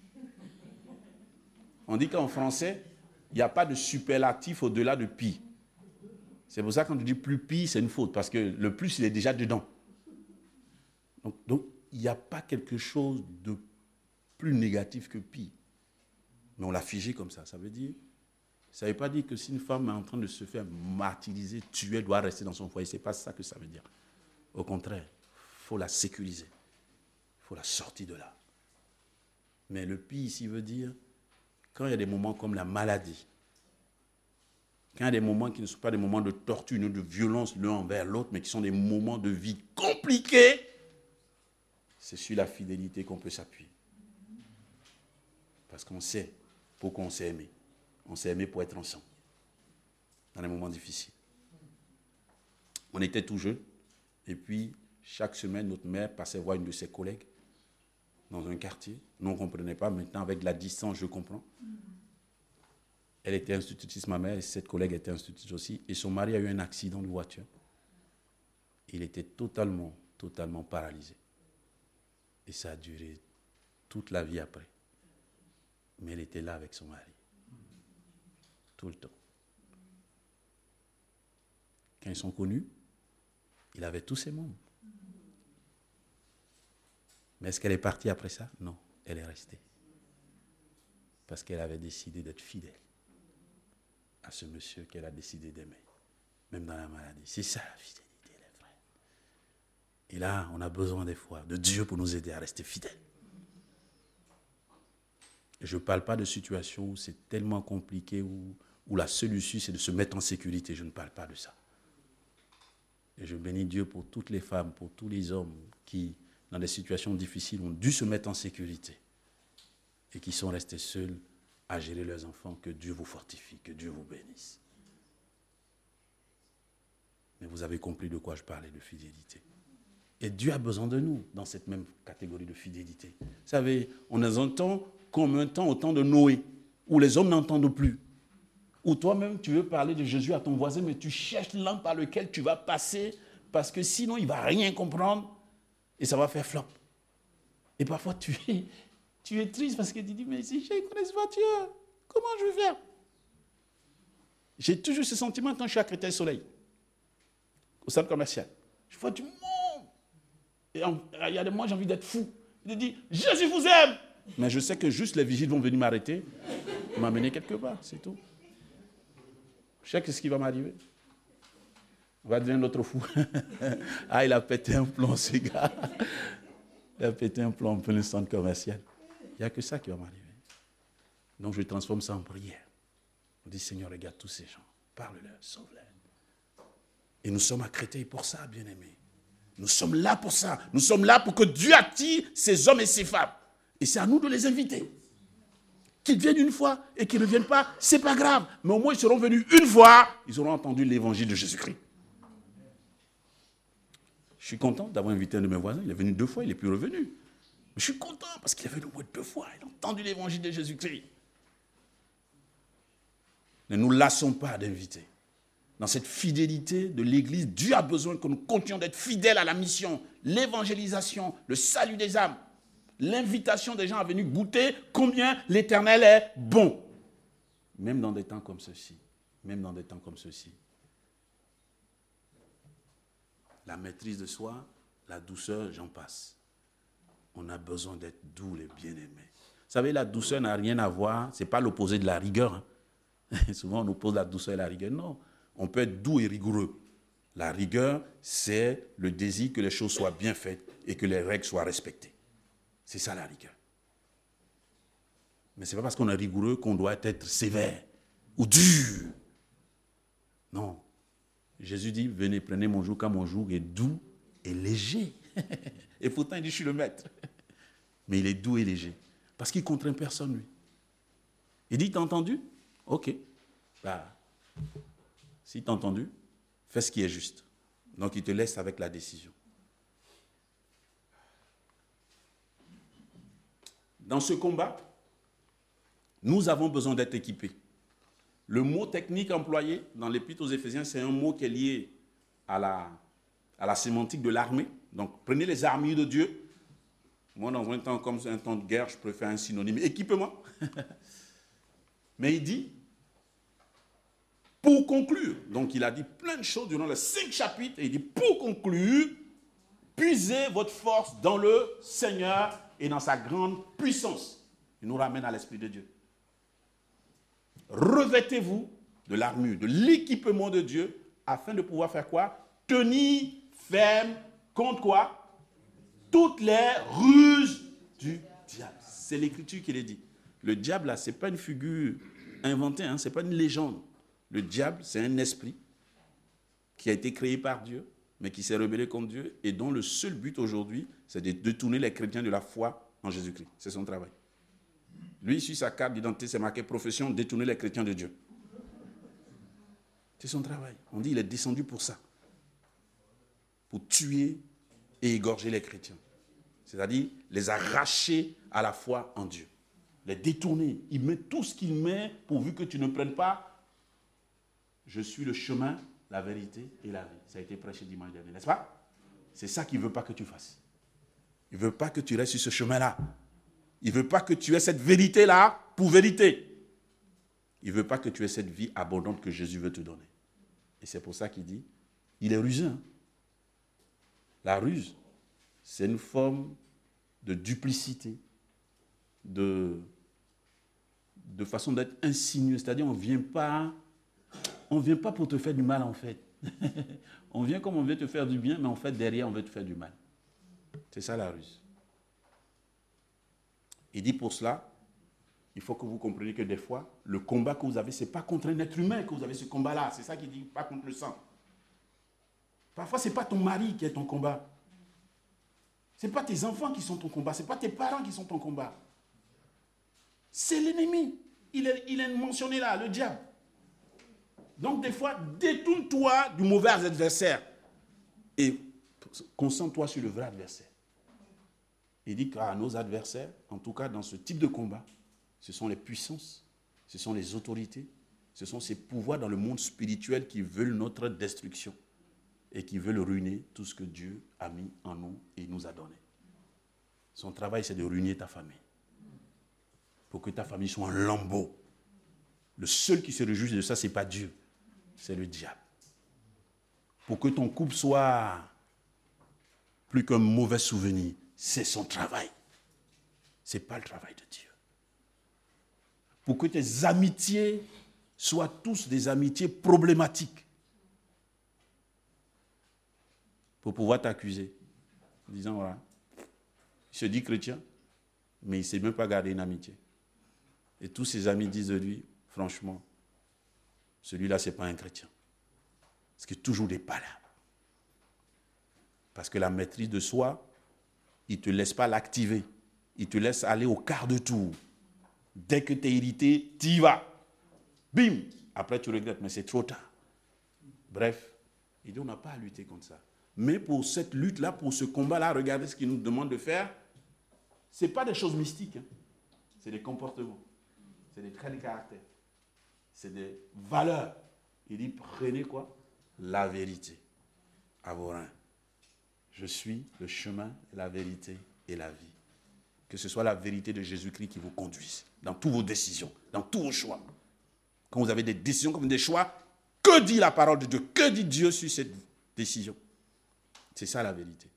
On dit qu'en français, il n'y a pas de superlatif au-delà de pi. C'est pour ça que quand tu dis plus pi, c'est une faute, parce que le plus, il est déjà dedans. Donc il n'y a pas quelque chose de plus négatif que pi. Mais on l'a figé comme ça. Ça veut dire, ça ne veut pas dire que si une femme est en train de se faire martyriser, tuer, elle doit rester dans son foyer. Ce n'est pas ça que ça veut dire. Au contraire, il faut la sécuriser. Il faut la sortir de là. Mais le pi ici veut dire, quand il y a des moments comme la maladie, quand il y a des moments qui ne sont pas des moments de torture, de violence l'un envers l'autre, mais qui sont des moments de vie compliqués, c'est sur la fidélité qu'on peut s'appuyer. Parce qu'on sait pourquoi on s'est aimé. On s'est aimé pour être ensemble, dans les moments difficiles. On était tout jeunes, et puis chaque semaine, notre mère passait voir une de ses collègues dans un quartier. Nous, on ne comprenait pas. Maintenant, avec la distance, je comprends. Elle était institutrice, ma mère, et cette collègue était institutrice aussi. Et son mari a eu un accident de voiture. Il était totalement paralysé. Et ça a duré toute la vie après. Mais elle était là avec son mari. Tout le temps. Quand ils sont connus, il avait tous ses membres. Mais est-ce qu'elle est partie après ça? Non, elle est restée. Parce qu'elle avait décidé d'être fidèle à ce monsieur qu'elle a décidé d'aimer, même dans la maladie. C'est ça la fidélité, les frères. Et là, on a besoin des fois de Dieu pour nous aider à rester fidèles. Et je ne parle pas de situations où c'est tellement compliqué, où la seule issue, c'est de se mettre en sécurité. Je ne parle pas de ça. Et je bénis Dieu pour toutes les femmes, pour tous les hommes qui, dans des situations difficiles, ont dû se mettre en sécurité et qui sont restés seuls à gérer leurs enfants. Que Dieu vous fortifie, que Dieu vous bénisse. Mais vous avez compris de quoi je parlais, de fidélité. Et Dieu a besoin de nous dans cette même catégorie de fidélité. Vous savez, on les entend comme un temps au temps de Noé, où les hommes n'entendent plus. Où toi-même, tu veux parler de Jésus à ton voisin, mais tu cherches l'angle par lequel tu vas passer, parce que sinon, il ne va rien comprendre, et ça va faire flop. Et parfois, tu es triste, parce que tu dis, mais si je ne connais pas Dieu, comment je vais faire? J'ai toujours ce sentiment quand je suis à Créteil-Soleil, au centre commercial. Je vois du monde. Et il y a des moments, j'ai envie d'être fou. Je dis, Jésus vous aime. Mais je sais que juste les vigiles vont venir m'arrêter, m'amener quelque part, c'est tout. Je sais ce qui va m'arriver. On va devenir l'autre fou. Ah, il a pété un plomb, ce gars. Il a pété un plomb pour le centre commercial. Il n'y a que ça qui va m'arriver. Donc je transforme ça en prière. On dit, Seigneur, regarde tous ces gens. Parle-leur, sauve-les. Et nous sommes à Créteil pour ça, bien-aimés. Nous sommes là pour ça. Nous sommes là pour que Dieu attire ces hommes et ces femmes. Et c'est à nous de les inviter. Qu'ils viennent une fois et qu'ils ne viennent pas, ce n'est pas grave. Mais au moins, ils seront venus une fois, ils auront entendu l'évangile de Jésus-Christ. Je suis content d'avoir invité un de mes voisins. Il est venu 2 fois, il n'est plus revenu. Mais je suis content parce qu'il est venu au moins 2 fois. Il a entendu l'évangile de Jésus-Christ. Ne nous lassons pas d'inviter. Dans cette fidélité de l'Église, Dieu a besoin que nous continuions d'être fidèles à la mission, l'évangélisation, le salut des âmes. L'invitation des gens à venir goûter combien l'Éternel est bon. Même dans des temps comme ceci. Même dans des temps comme ceci. La maîtrise de soi, la douceur, j'en passe. On a besoin d'être doux, les bien-aimés. Vous savez, la douceur n'a rien à voir, ce n'est pas l'opposé de la rigueur. Souvent, on oppose la douceur et la rigueur. Non, on peut être doux et rigoureux. La rigueur, c'est le désir que les choses soient bien faites et que les règles soient respectées. C'est ça la rigueur. Mais ce n'est pas parce qu'on est rigoureux qu'on doit être sévère ou dur. Non. Jésus dit, venez, prenez mon joug, car mon joug est doux et léger. Et pourtant, il dit, je suis le maître. Mais il est doux et léger. Parce qu'il ne contraint personne, lui. Il dit, t'as entendu? Ok. Si t'as entendu, fais ce qui est juste. Donc, il te laisse avec la décision. Dans ce combat, nous avons besoin d'être équipés. Le mot technique employé dans l'Épître aux Éphésiens, c'est un mot qui est lié à la sémantique de l'armée. Donc, prenez les armures de Dieu. Moi, dans un temps comme un temps de guerre, je préfère un synonyme équipement. Mais il dit, pour conclure, donc il a dit plein de choses durant les 5 chapitres, et il dit, pour conclure, puisez votre force dans le Seigneur et dans sa grande puissance. Il nous ramène à l'Esprit de Dieu. Revêtez-vous de l'armure, de l'équipement de Dieu, afin de pouvoir faire quoi? Tenir ferme contre quoi? Toutes les ruses du diable. C'est l'Écriture qui le dit. Le diable, là, ce n'est pas une figure inventée, hein, ce n'est pas une légende. Le diable, c'est un esprit qui a été créé par Dieu, mais qui s'est rebellé contre Dieu, et dont le seul but aujourd'hui, c'est de détourner les chrétiens de la foi en Jésus-Christ. C'est son travail. Lui, sur sa carte d'identité, c'est marqué profession, détourner les chrétiens de Dieu. C'est son travail. On dit qu'il est descendu pour ça. Pour tuer et égorger les chrétiens. C'est-à-dire les arracher à la foi en Dieu. Les détourner. Il met tout ce qu'il met pourvu que tu ne prennes pas. Je suis le chemin, la vérité et la vie. Ça a été prêché dimanche dernier, n'est-ce pas? C'est ça qu'il ne veut pas que tu fasses. Il ne veut pas que tu restes sur ce chemin-là. Il ne veut pas que tu aies cette vérité-là pour vérité. Il ne veut pas que tu aies cette vie abondante que Jésus veut te donner. Et c'est pour ça qu'il dit, il est rusé. Hein? La ruse, c'est une forme de duplicité, de façon d'être insinueux. C'est-à-dire, on ne vient pas pour te faire du mal, en fait. On vient comme on veut te faire du bien, mais en fait, derrière, on veut te faire du mal. C'est ça la ruse. Il dit pour cela, il faut que vous compreniez que des fois, le combat que vous avez, ce n'est pas contre un être humain que vous avez ce combat-là. C'est ça qu'il dit, pas contre le sang. Parfois, ce n'est pas ton mari qui est ton combat. Ce n'est pas tes enfants qui sont ton combat. Ce n'est pas tes parents qui sont ton combat. C'est l'ennemi. Il est mentionné là, le diable. Donc, des fois, détourne-toi du mauvais adversaire et concentre-toi sur le vrai adversaire. Il dit qu'à nos adversaires, en tout cas dans ce type de combat, ce sont les puissances, ce sont les autorités, ce sont ces pouvoirs dans le monde spirituel qui veulent notre destruction et qui veulent ruiner tout ce que Dieu a mis en nous et nous a donné. Son travail, c'est de ruiner ta famille. Pour que ta famille soit un lambeau. Le seul qui se réjouit de ça, ce n'est pas Dieu, c'est le diable. Pour que ton couple soit plus qu'un mauvais souvenir, c'est son travail. Ce n'est pas le travail de Dieu. Pour que tes amitiés soient tous des amitiés problématiques. Pour pouvoir t'accuser. En disant, voilà, il se dit chrétien, mais il ne sait même pas garder une amitié. Et tous ses amis disent de lui, franchement, celui-là, ce n'est pas un chrétien. Parce qu'il y a toujours des palabres. Parce que la maîtrise de soi, il ne te laisse pas l'activer. Il te laisse aller au quart de tour. Dès que tu es irrité, tu y vas. Bim! Après, tu regrettes, mais c'est trop tard. Bref, il dit, on n'a pas à lutter contre ça. Mais pour cette lutte-là, pour ce combat-là, regardez ce qu'il nous demande de faire. Ce n'est pas des choses mystiques. Hein. C'est des comportements. C'est des traits de caractère. C'est des valeurs. Il dit, prenez quoi? La vérité à vos reins. Je suis le chemin, la vérité et la vie. Que ce soit la vérité de Jésus-Christ qui vous conduise dans toutes vos décisions, dans tous vos choix. Quand vous avez des décisions comme des choix, que dit la parole de Dieu? Que dit Dieu sur cette décision? C'est ça la vérité.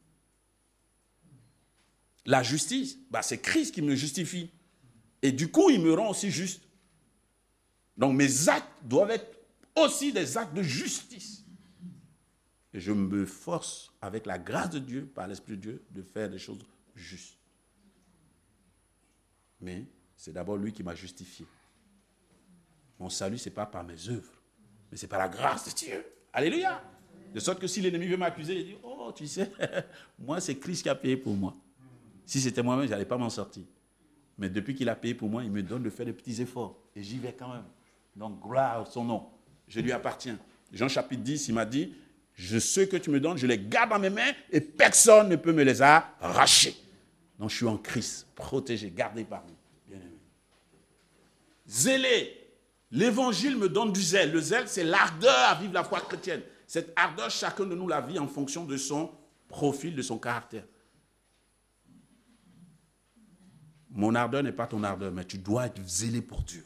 La justice, c'est Christ qui me justifie. Et du coup, il me rend aussi juste. Donc mes actes doivent être aussi des actes de justice. Et je me force, avec la grâce de Dieu, par l'Esprit de Dieu, de faire des choses justes. Mais c'est d'abord lui qui m'a justifié. Mon salut, ce n'est pas par mes œuvres, mais c'est par la grâce de Dieu. Alléluia. De sorte que si l'ennemi veut m'accuser, il dit, oh, tu sais, moi, c'est Christ qui a payé pour moi. Si c'était moi-même, je n'allais pas m'en sortir. Mais depuis qu'il a payé pour moi, il me donne de faire des petits efforts. Et j'y vais quand même. Donc, gloire à son nom. Je lui appartiens. Jean chapitre 10, il m'a dit, ceux que tu me donnes, je les garde dans mes mains et personne ne peut me les arracher. Donc, je suis en Christ, protégé, gardé par lui. Bien-aimé. Zélé. L'évangile me donne du zèle. Le zèle, c'est l'ardeur à vivre la foi chrétienne. Cette ardeur, chacun de nous la vit en fonction de son profil, de son caractère. Mon ardeur n'est pas ton ardeur, mais tu dois être zélé pour Dieu.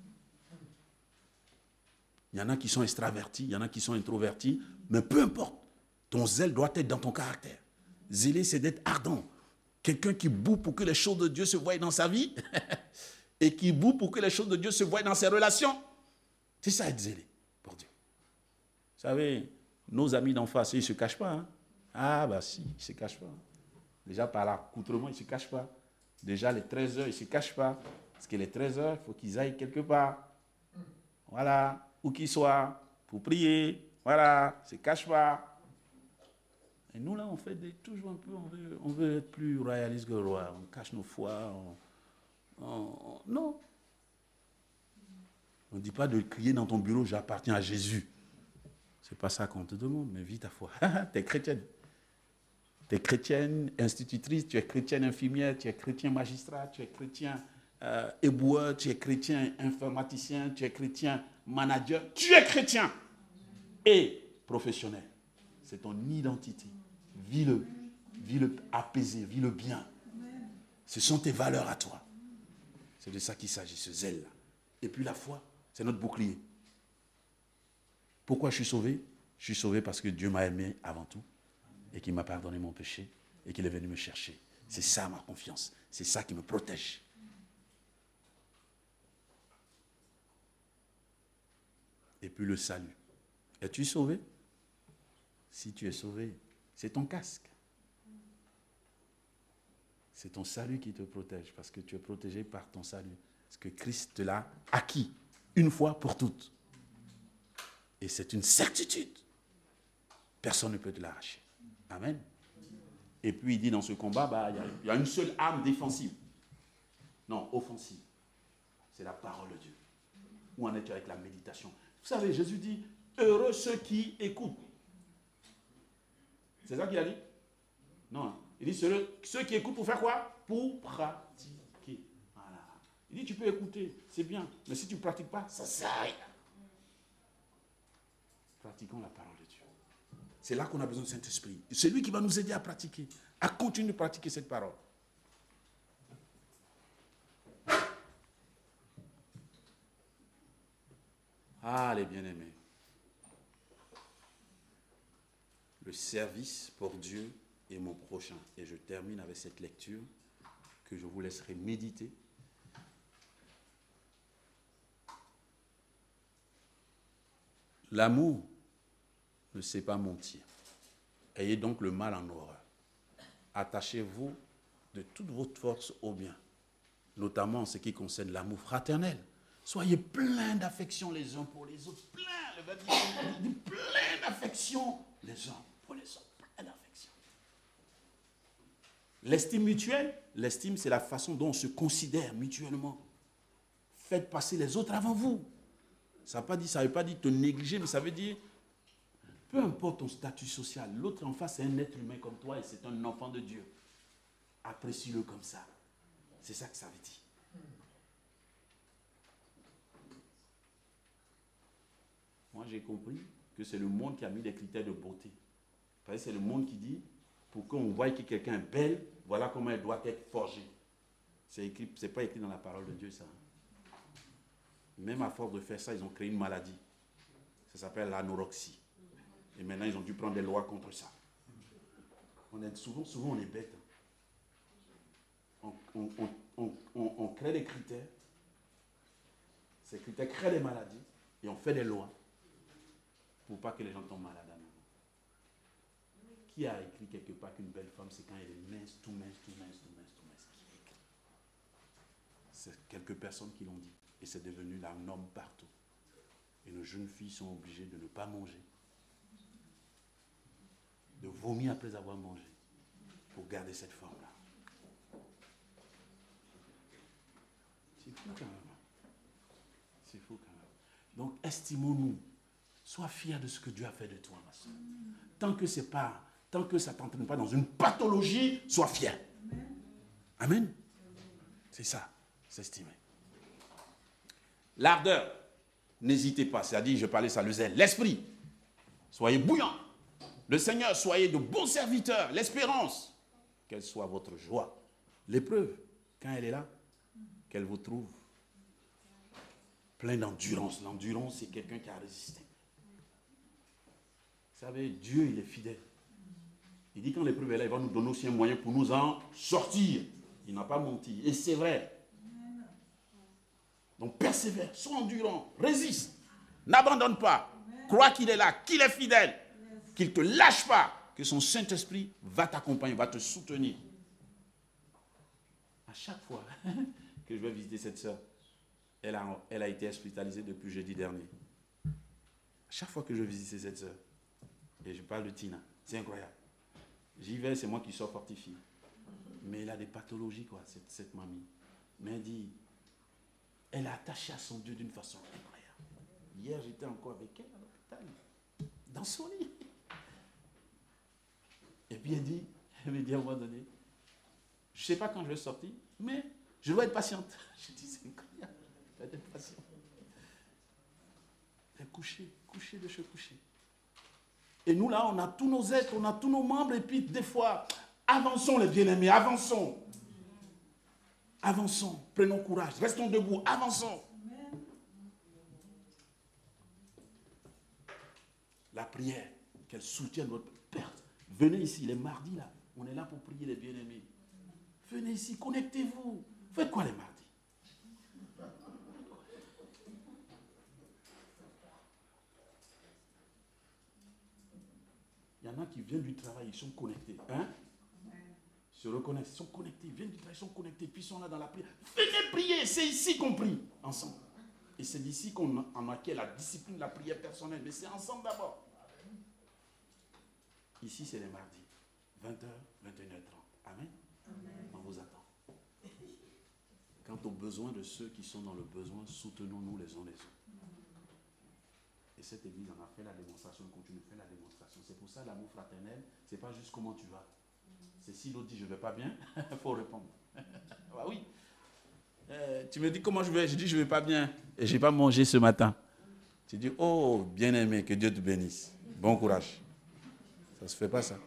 Il y en a qui sont extravertis, il y en a qui sont introvertis, mais peu importe, ton zèle doit être dans ton caractère. Zélé, c'est d'être ardent. Quelqu'un qui bout pour que les choses de Dieu se voient dans sa vie et qui bout pour que les choses de Dieu se voient dans ses relations. C'est ça, être zélé pour Dieu. Vous savez, nos amis d'en face, ils ne se cachent pas. Hein? Ah, bah si, ils ne se cachent pas. Déjà, par l'accoutrement, ils ne se cachent pas. Déjà, les 13 heures, ils ne se cachent pas. Parce que les 13 heures, il faut qu'ils aillent quelque part. Voilà, où qu'ils soient, pour prier. Voilà, ils ne se cachent pas. Et nous, là, on fait toujours un peu, on veut être plus royaliste que le roi. On cache nos foi. Non. On ne dit pas de crier dans ton bureau, j'appartiens à Jésus. Ce n'est pas ça qu'on te demande, mais vis ta foi. Tu es chrétienne. Tu es chrétienne institutrice, tu es chrétienne infirmière, tu es chrétien magistrat, tu es chrétien éboueur, tu es chrétien informaticien, tu es chrétien manager, tu es chrétien et professionnel. C'est ton identité. Vis-le apaisé, vis-le bien. Ce sont tes valeurs à toi. C'est de ça qu'il s'agit, ce zèle-là. Et puis la foi, c'est notre bouclier. Pourquoi je suis sauvé? Je suis sauvé parce que Dieu m'a aimé avant tout et qu'il m'a pardonné mon péché et qu'il est venu me chercher. C'est ça ma confiance. C'est ça qui me protège. Et puis le salut. Es-tu sauvé? Si tu es sauvé, c'est ton casque. C'est ton salut qui te protège parce que tu es protégé par ton salut. Parce que Christ te l'a acquis une fois pour toutes. Et c'est une certitude. Personne ne peut te l'arracher. Amen. Et puis il dit dans ce combat, il y a une seule arme défensive. Non, offensive. C'est la parole de Dieu. Où en es-tu avec la méditation? Vous savez, Jésus dit, heureux ceux qui écoutent. C'est ça qu'il a dit? Non. Il dit, ceux qui écoutent pour faire quoi? Pour pratiquer. Voilà. Il dit, tu peux écouter, c'est bien. Mais si tu ne pratiques pas, ça sert à rien. Pratiquons la parole de Dieu. C'est là qu'on a besoin du Saint-Esprit. C'est lui qui va nous aider à pratiquer, à continuer de pratiquer cette parole. Ah, les bien-aimés. Le service pour Dieu est mon prochain. Et je termine avec cette lecture que je vous laisserai méditer. L'amour ne sait pas mentir. Ayez donc le mal en horreur. Attachez-vous de toute votre force au bien, notamment en ce qui concerne l'amour fraternel. Soyez pleins d'affection les uns pour les autres. Plein d'affection les uns pour les autres. Plein d'affection. L'estime mutuelle, l'estime, c'est la façon dont on se considère mutuellement. Faites passer les autres avant vous. Ça ne veut pas dire te négliger, mais ça veut dire, peu importe ton statut social, l'autre en face est un être humain comme toi et c'est un enfant de Dieu. Apprécie-le comme ça. C'est ça que ça veut dire. Moi, j'ai compris que c'est le monde qui a mis des critères de beauté. Parce que c'est le monde qui dit, pour qu'on voie que quelqu'un est belle, voilà comment elle doit être forgée. C'est pas écrit dans la parole de Dieu, ça. Même à force de faire ça, ils ont créé une maladie. Ça s'appelle l'anorexie. Et maintenant, ils ont dû prendre des lois contre ça. Souvent, on est bête. On crée des critères. Ces critères créent des maladies. Et on fait des lois pour pas que les gens tombent malades à nouveau. Qui a écrit quelque part qu'une belle femme, c'est quand elle est mince, tout mince, tout mince, tout mince, tout mince. Qui a écrit? C'est quelques personnes qui l'ont dit. Et c'est devenu la norme partout. Et nos jeunes filles sont obligées de ne pas manger. De vomir après avoir mangé. Pour garder cette forme-là. C'est fou quand même. C'est fou quand même. Donc, estimons-nous. Sois fier de ce que Dieu a fait de toi, ma soeur. Tant que ça ne t'entraîne pas dans une pathologie, sois fier. Amen. C'est ça, s'estimer. L'ardeur. N'hésitez pas. C'est-à-dire, je parlais ça, le zèle. L'esprit. Soyez bouillants. Le Seigneur, soyez de bons serviteurs. L'espérance. Quelle soit votre joie. L'épreuve, quand elle est là, qu'elle vous trouve plein d'endurance. L'endurance, c'est quelqu'un qui a résisté. Vous savez, Dieu, il est fidèle. Il dit quand l'épreuve est là, il va nous donner aussi un moyen pour nous en sortir. Il n'a pas menti. Et c'est vrai. Donc persévère, sois endurant, résiste. N'abandonne pas. Crois qu'il est là, qu'il est fidèle. Qu'il ne te lâche pas. Que son Saint-Esprit va t'accompagner, va te soutenir. À chaque fois que je vais visiter cette sœur, elle a été hospitalisée depuis jeudi dernier. À chaque fois que je visite cette sœur, et je parle de Tina, c'est incroyable. J'y vais, c'est moi qui sors fortifié. Mais elle a des pathologies, quoi, cette mamie. Mais elle dit, elle est attachée à son Dieu d'une façon incroyable. Hier, j'étais encore avec elle à l'hôpital, dans son lit. Et puis elle me dit à un moment donné, je ne sais pas quand je vais sortir, mais je dois être patiente. Je dis, c'est incroyable, je dois être patiente. Elle est couchée de se coucher. Et nous là, on a tous nos êtres, on a tous nos membres, et puis des fois, avançons les bien-aimés, avançons. Avançons, prenons courage, restons debout, avançons. La prière, qu'elle soutienne votre père. Venez ici, les mardis là, on est là pour prier les bien-aimés. Venez ici, connectez-vous. Faites quoi les mardis? Il y en a qui viennent du travail, ils sont connectés. Hein? Se reconnaissent, ils sont connectés, ils viennent du travail, ils sont connectés, puis ils sont là dans la prière. Venez prier, c'est ici qu'on prie, ensemble. Et c'est d'ici qu'on acquiert la discipline de la prière personnelle, mais c'est ensemble d'abord. Ici, c'est les mardis, 20h, 21h30. Amen. On vous attend. Quant aux besoins de ceux qui sont dans le besoin, soutenons-nous les uns les autres. Et cette église en a fait la démonstration, on continue de faire la démonstration. C'est pour ça l'amour fraternel, c'est pas juste comment tu vas. C'est si l'autre dit je ne vais pas bien, il faut répondre. Bah oui. Tu me dis comment je vais, je dis je ne vais pas bien et je n'ai pas mangé ce matin. Tu dis oh bien aimé, que Dieu te bénisse. Bon courage. Ça ne se fait pas ça.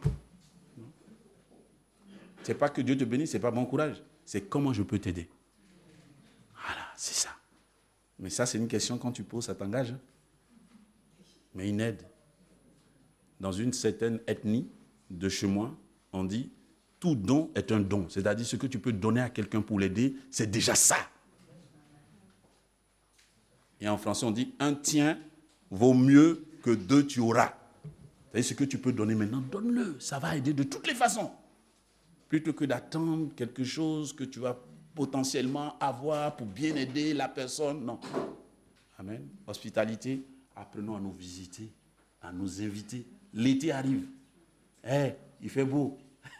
C'est pas que Dieu te bénisse, c'est pas bon courage. C'est comment je peux t'aider. Voilà, c'est ça. Mais ça c'est une question quand tu poses, ça t'engage. Hein? Mais une aide. Dans une certaine ethnie de chez moi, on dit tout don est un don. C'est-à-dire ce que tu peux donner à quelqu'un pour l'aider, c'est déjà ça. Et en français, on dit un tien vaut mieux que deux tu auras. C'est-à-dire ce que tu peux donner maintenant, donne-le. Ça va aider de toutes les façons. Plutôt que d'attendre quelque chose que tu vas potentiellement avoir pour bien aider la personne. Non. Amen. Hospitalité. Apprenons à nous visiter, à nous inviter. L'été arrive. Il fait beau.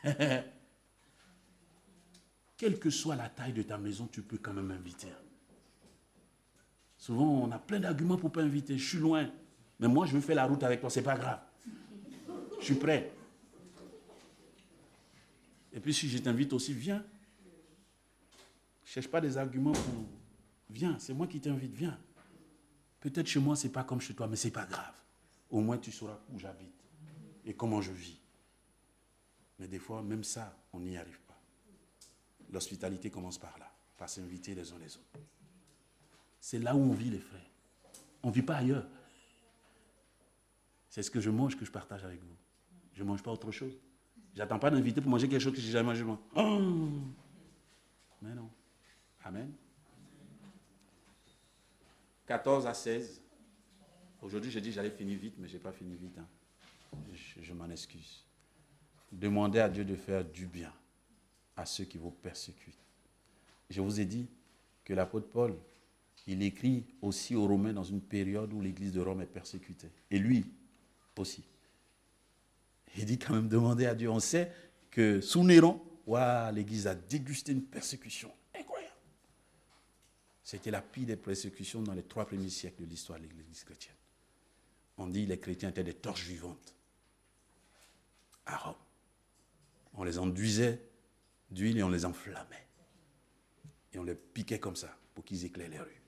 Quelle que soit la taille de ta maison, tu peux quand même inviter. Souvent, on a plein d'arguments pour ne pas inviter. Je suis loin. Mais moi, je veux faire la route avec toi. Ce n'est pas grave. Je suis prêt. Et puis, si je t'invite aussi, viens. Ne cherche pas des arguments pour... Viens, c'est moi qui t'invite, viens. Peut-être chez moi, ce n'est pas comme chez toi, mais ce n'est pas grave. Au moins, tu sauras où j'habite et comment je vis. Mais des fois, même ça, on n'y arrive pas. L'hospitalité commence par là, par s'inviter les uns les autres. C'est là où on vit, les frères. On ne vit pas ailleurs. C'est ce que je mange que je partage avec vous. Je ne mange pas autre chose. Je n'attends pas d'inviter pour manger quelque chose que je n'ai jamais mangé. Oh! Mais non. Amen. 14 à 16. Aujourd'hui, j'ai dit que j'allais finir vite, mais je n'ai pas fini vite. Hein. Je m'en excuse. demandez à Dieu de faire du bien à ceux qui vous persécutent. Je vous ai dit que l'apôtre Paul, il écrit aussi aux Romains dans une période où l'église de Rome est persécutée. Et lui aussi. Il dit quand même, demandez à Dieu. On sait que sous Néron, l'église a dégusté une persécution incroyable. C'était la pire des persécutions dans les 3 premiers siècles de l'histoire de l'église chrétienne. On dit que les chrétiens étaient des torches vivantes à Rome. On les enduisait d'huile et on les enflammait. Et on les piquait comme ça pour qu'ils éclairent les rues.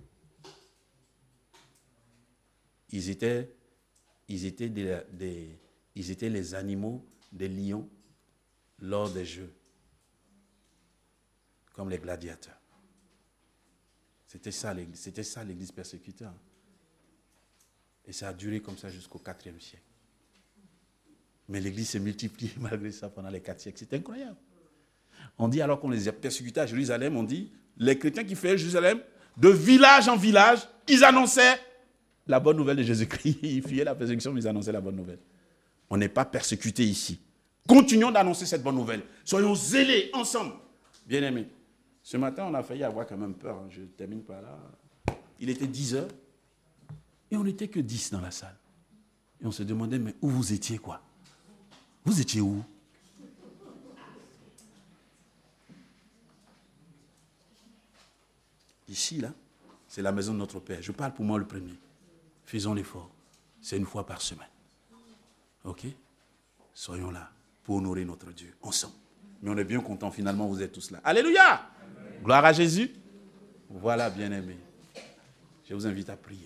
Ils étaient les animaux des lions lors des jeux, comme les gladiateurs. C'était ça l'église persécutée. Et ça a duré comme ça jusqu'au 4e siècle. Mais l'église s'est multipliée malgré ça pendant les 4 siècles. C'est incroyable. On dit alors qu'on les a persécutés à Jérusalem, on dit, les chrétiens qui faisaient Jérusalem, de village en village, ils annonçaient la bonne nouvelle de Jésus-Christ. Ils fuyaient la persécution, mais ils annonçaient la bonne nouvelle. On n'est pas persécutés ici. Continuons d'annoncer cette bonne nouvelle. Soyons zélés ensemble. Bien-aimés, ce matin, on a failli avoir quand même peur. Je termine par là. Il était 10h et on n'était que 10 dans la salle. Et on se demandait, mais où vous étiez quoi? Vous étiez où? Ici, là, c'est la maison de notre Père. Je parle pour moi le premier. Faisons l'effort. C'est une fois par semaine. Ok? Soyons là pour honorer notre Dieu ensemble. Mais on est bien contents, finalement, vous êtes tous là. Alléluia! Amen. Gloire à Jésus. Voilà, bien-aimés. Je vous invite à prier.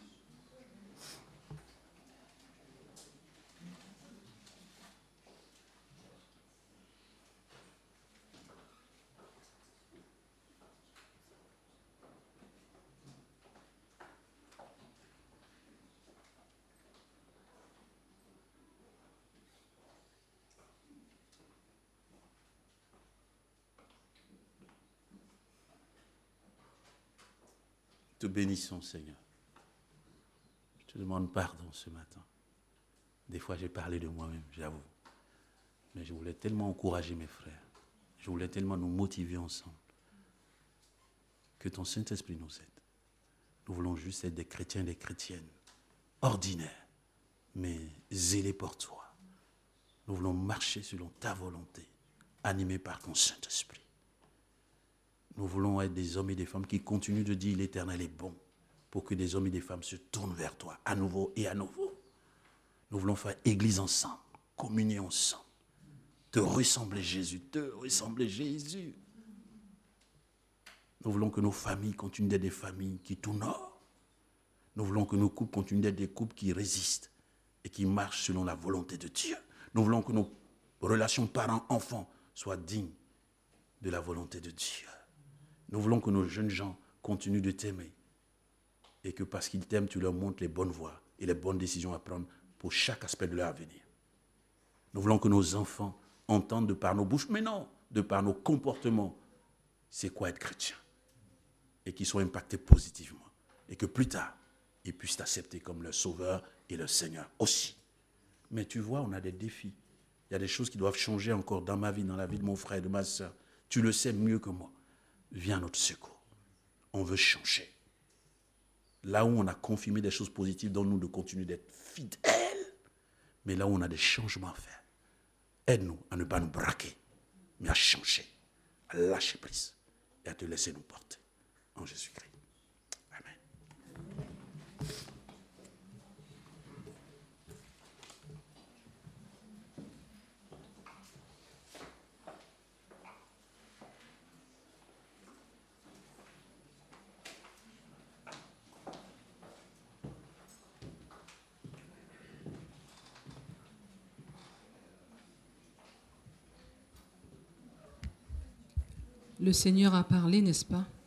Te bénissons, Seigneur. Je te demande pardon ce matin. Des fois, j'ai parlé de moi-même, j'avoue. Mais je voulais tellement encourager mes frères. Je voulais tellement nous motiver ensemble. Que ton Saint-Esprit nous aide. Nous voulons juste être des chrétiens, des chrétiennes, ordinaires, mais zélés pour toi. Nous voulons marcher selon ta volonté, animés par ton Saint-Esprit. Nous voulons être des hommes et des femmes qui continuent de dire l'Éternel est bon, pour que des hommes et des femmes se tournent vers toi, à nouveau et à nouveau. Nous voulons faire église ensemble, communier ensemble, te ressembler Jésus, Nous voulons que nos familles continuent d'être des familles qui t'honorent. Nous voulons que nos couples continuent d'être des couples qui résistent et qui marchent selon la volonté de Dieu. Nous voulons que nos relations parents-enfants soient dignes de la volonté de Dieu. Nous voulons que nos jeunes gens continuent de t'aimer et que parce qu'ils t'aiment, tu leur montres les bonnes voies et les bonnes décisions à prendre pour chaque aspect de leur avenir. Nous voulons que nos enfants entendent de par nos bouches, mais non, de par nos comportements, c'est quoi être chrétien et qu'ils soient impactés positivement et que plus tard, ils puissent t'accepter comme leur sauveur et leur Seigneur aussi. Mais tu vois, on a des défis. Il y a des choses qui doivent changer encore dans ma vie, dans la vie de mon frère et de ma soeur. Tu le sais mieux que moi. Viens à notre secours. On veut changer. Là où on a confirmé des choses positives dans nous, de continuer d'être fidèles. Mais là où on a des changements à faire, aide-nous à ne pas nous braquer, mais à changer, à lâcher prise et à te laisser nous porter. En Jésus-Christ. Amen. Le Seigneur a parlé, n'est-ce pas?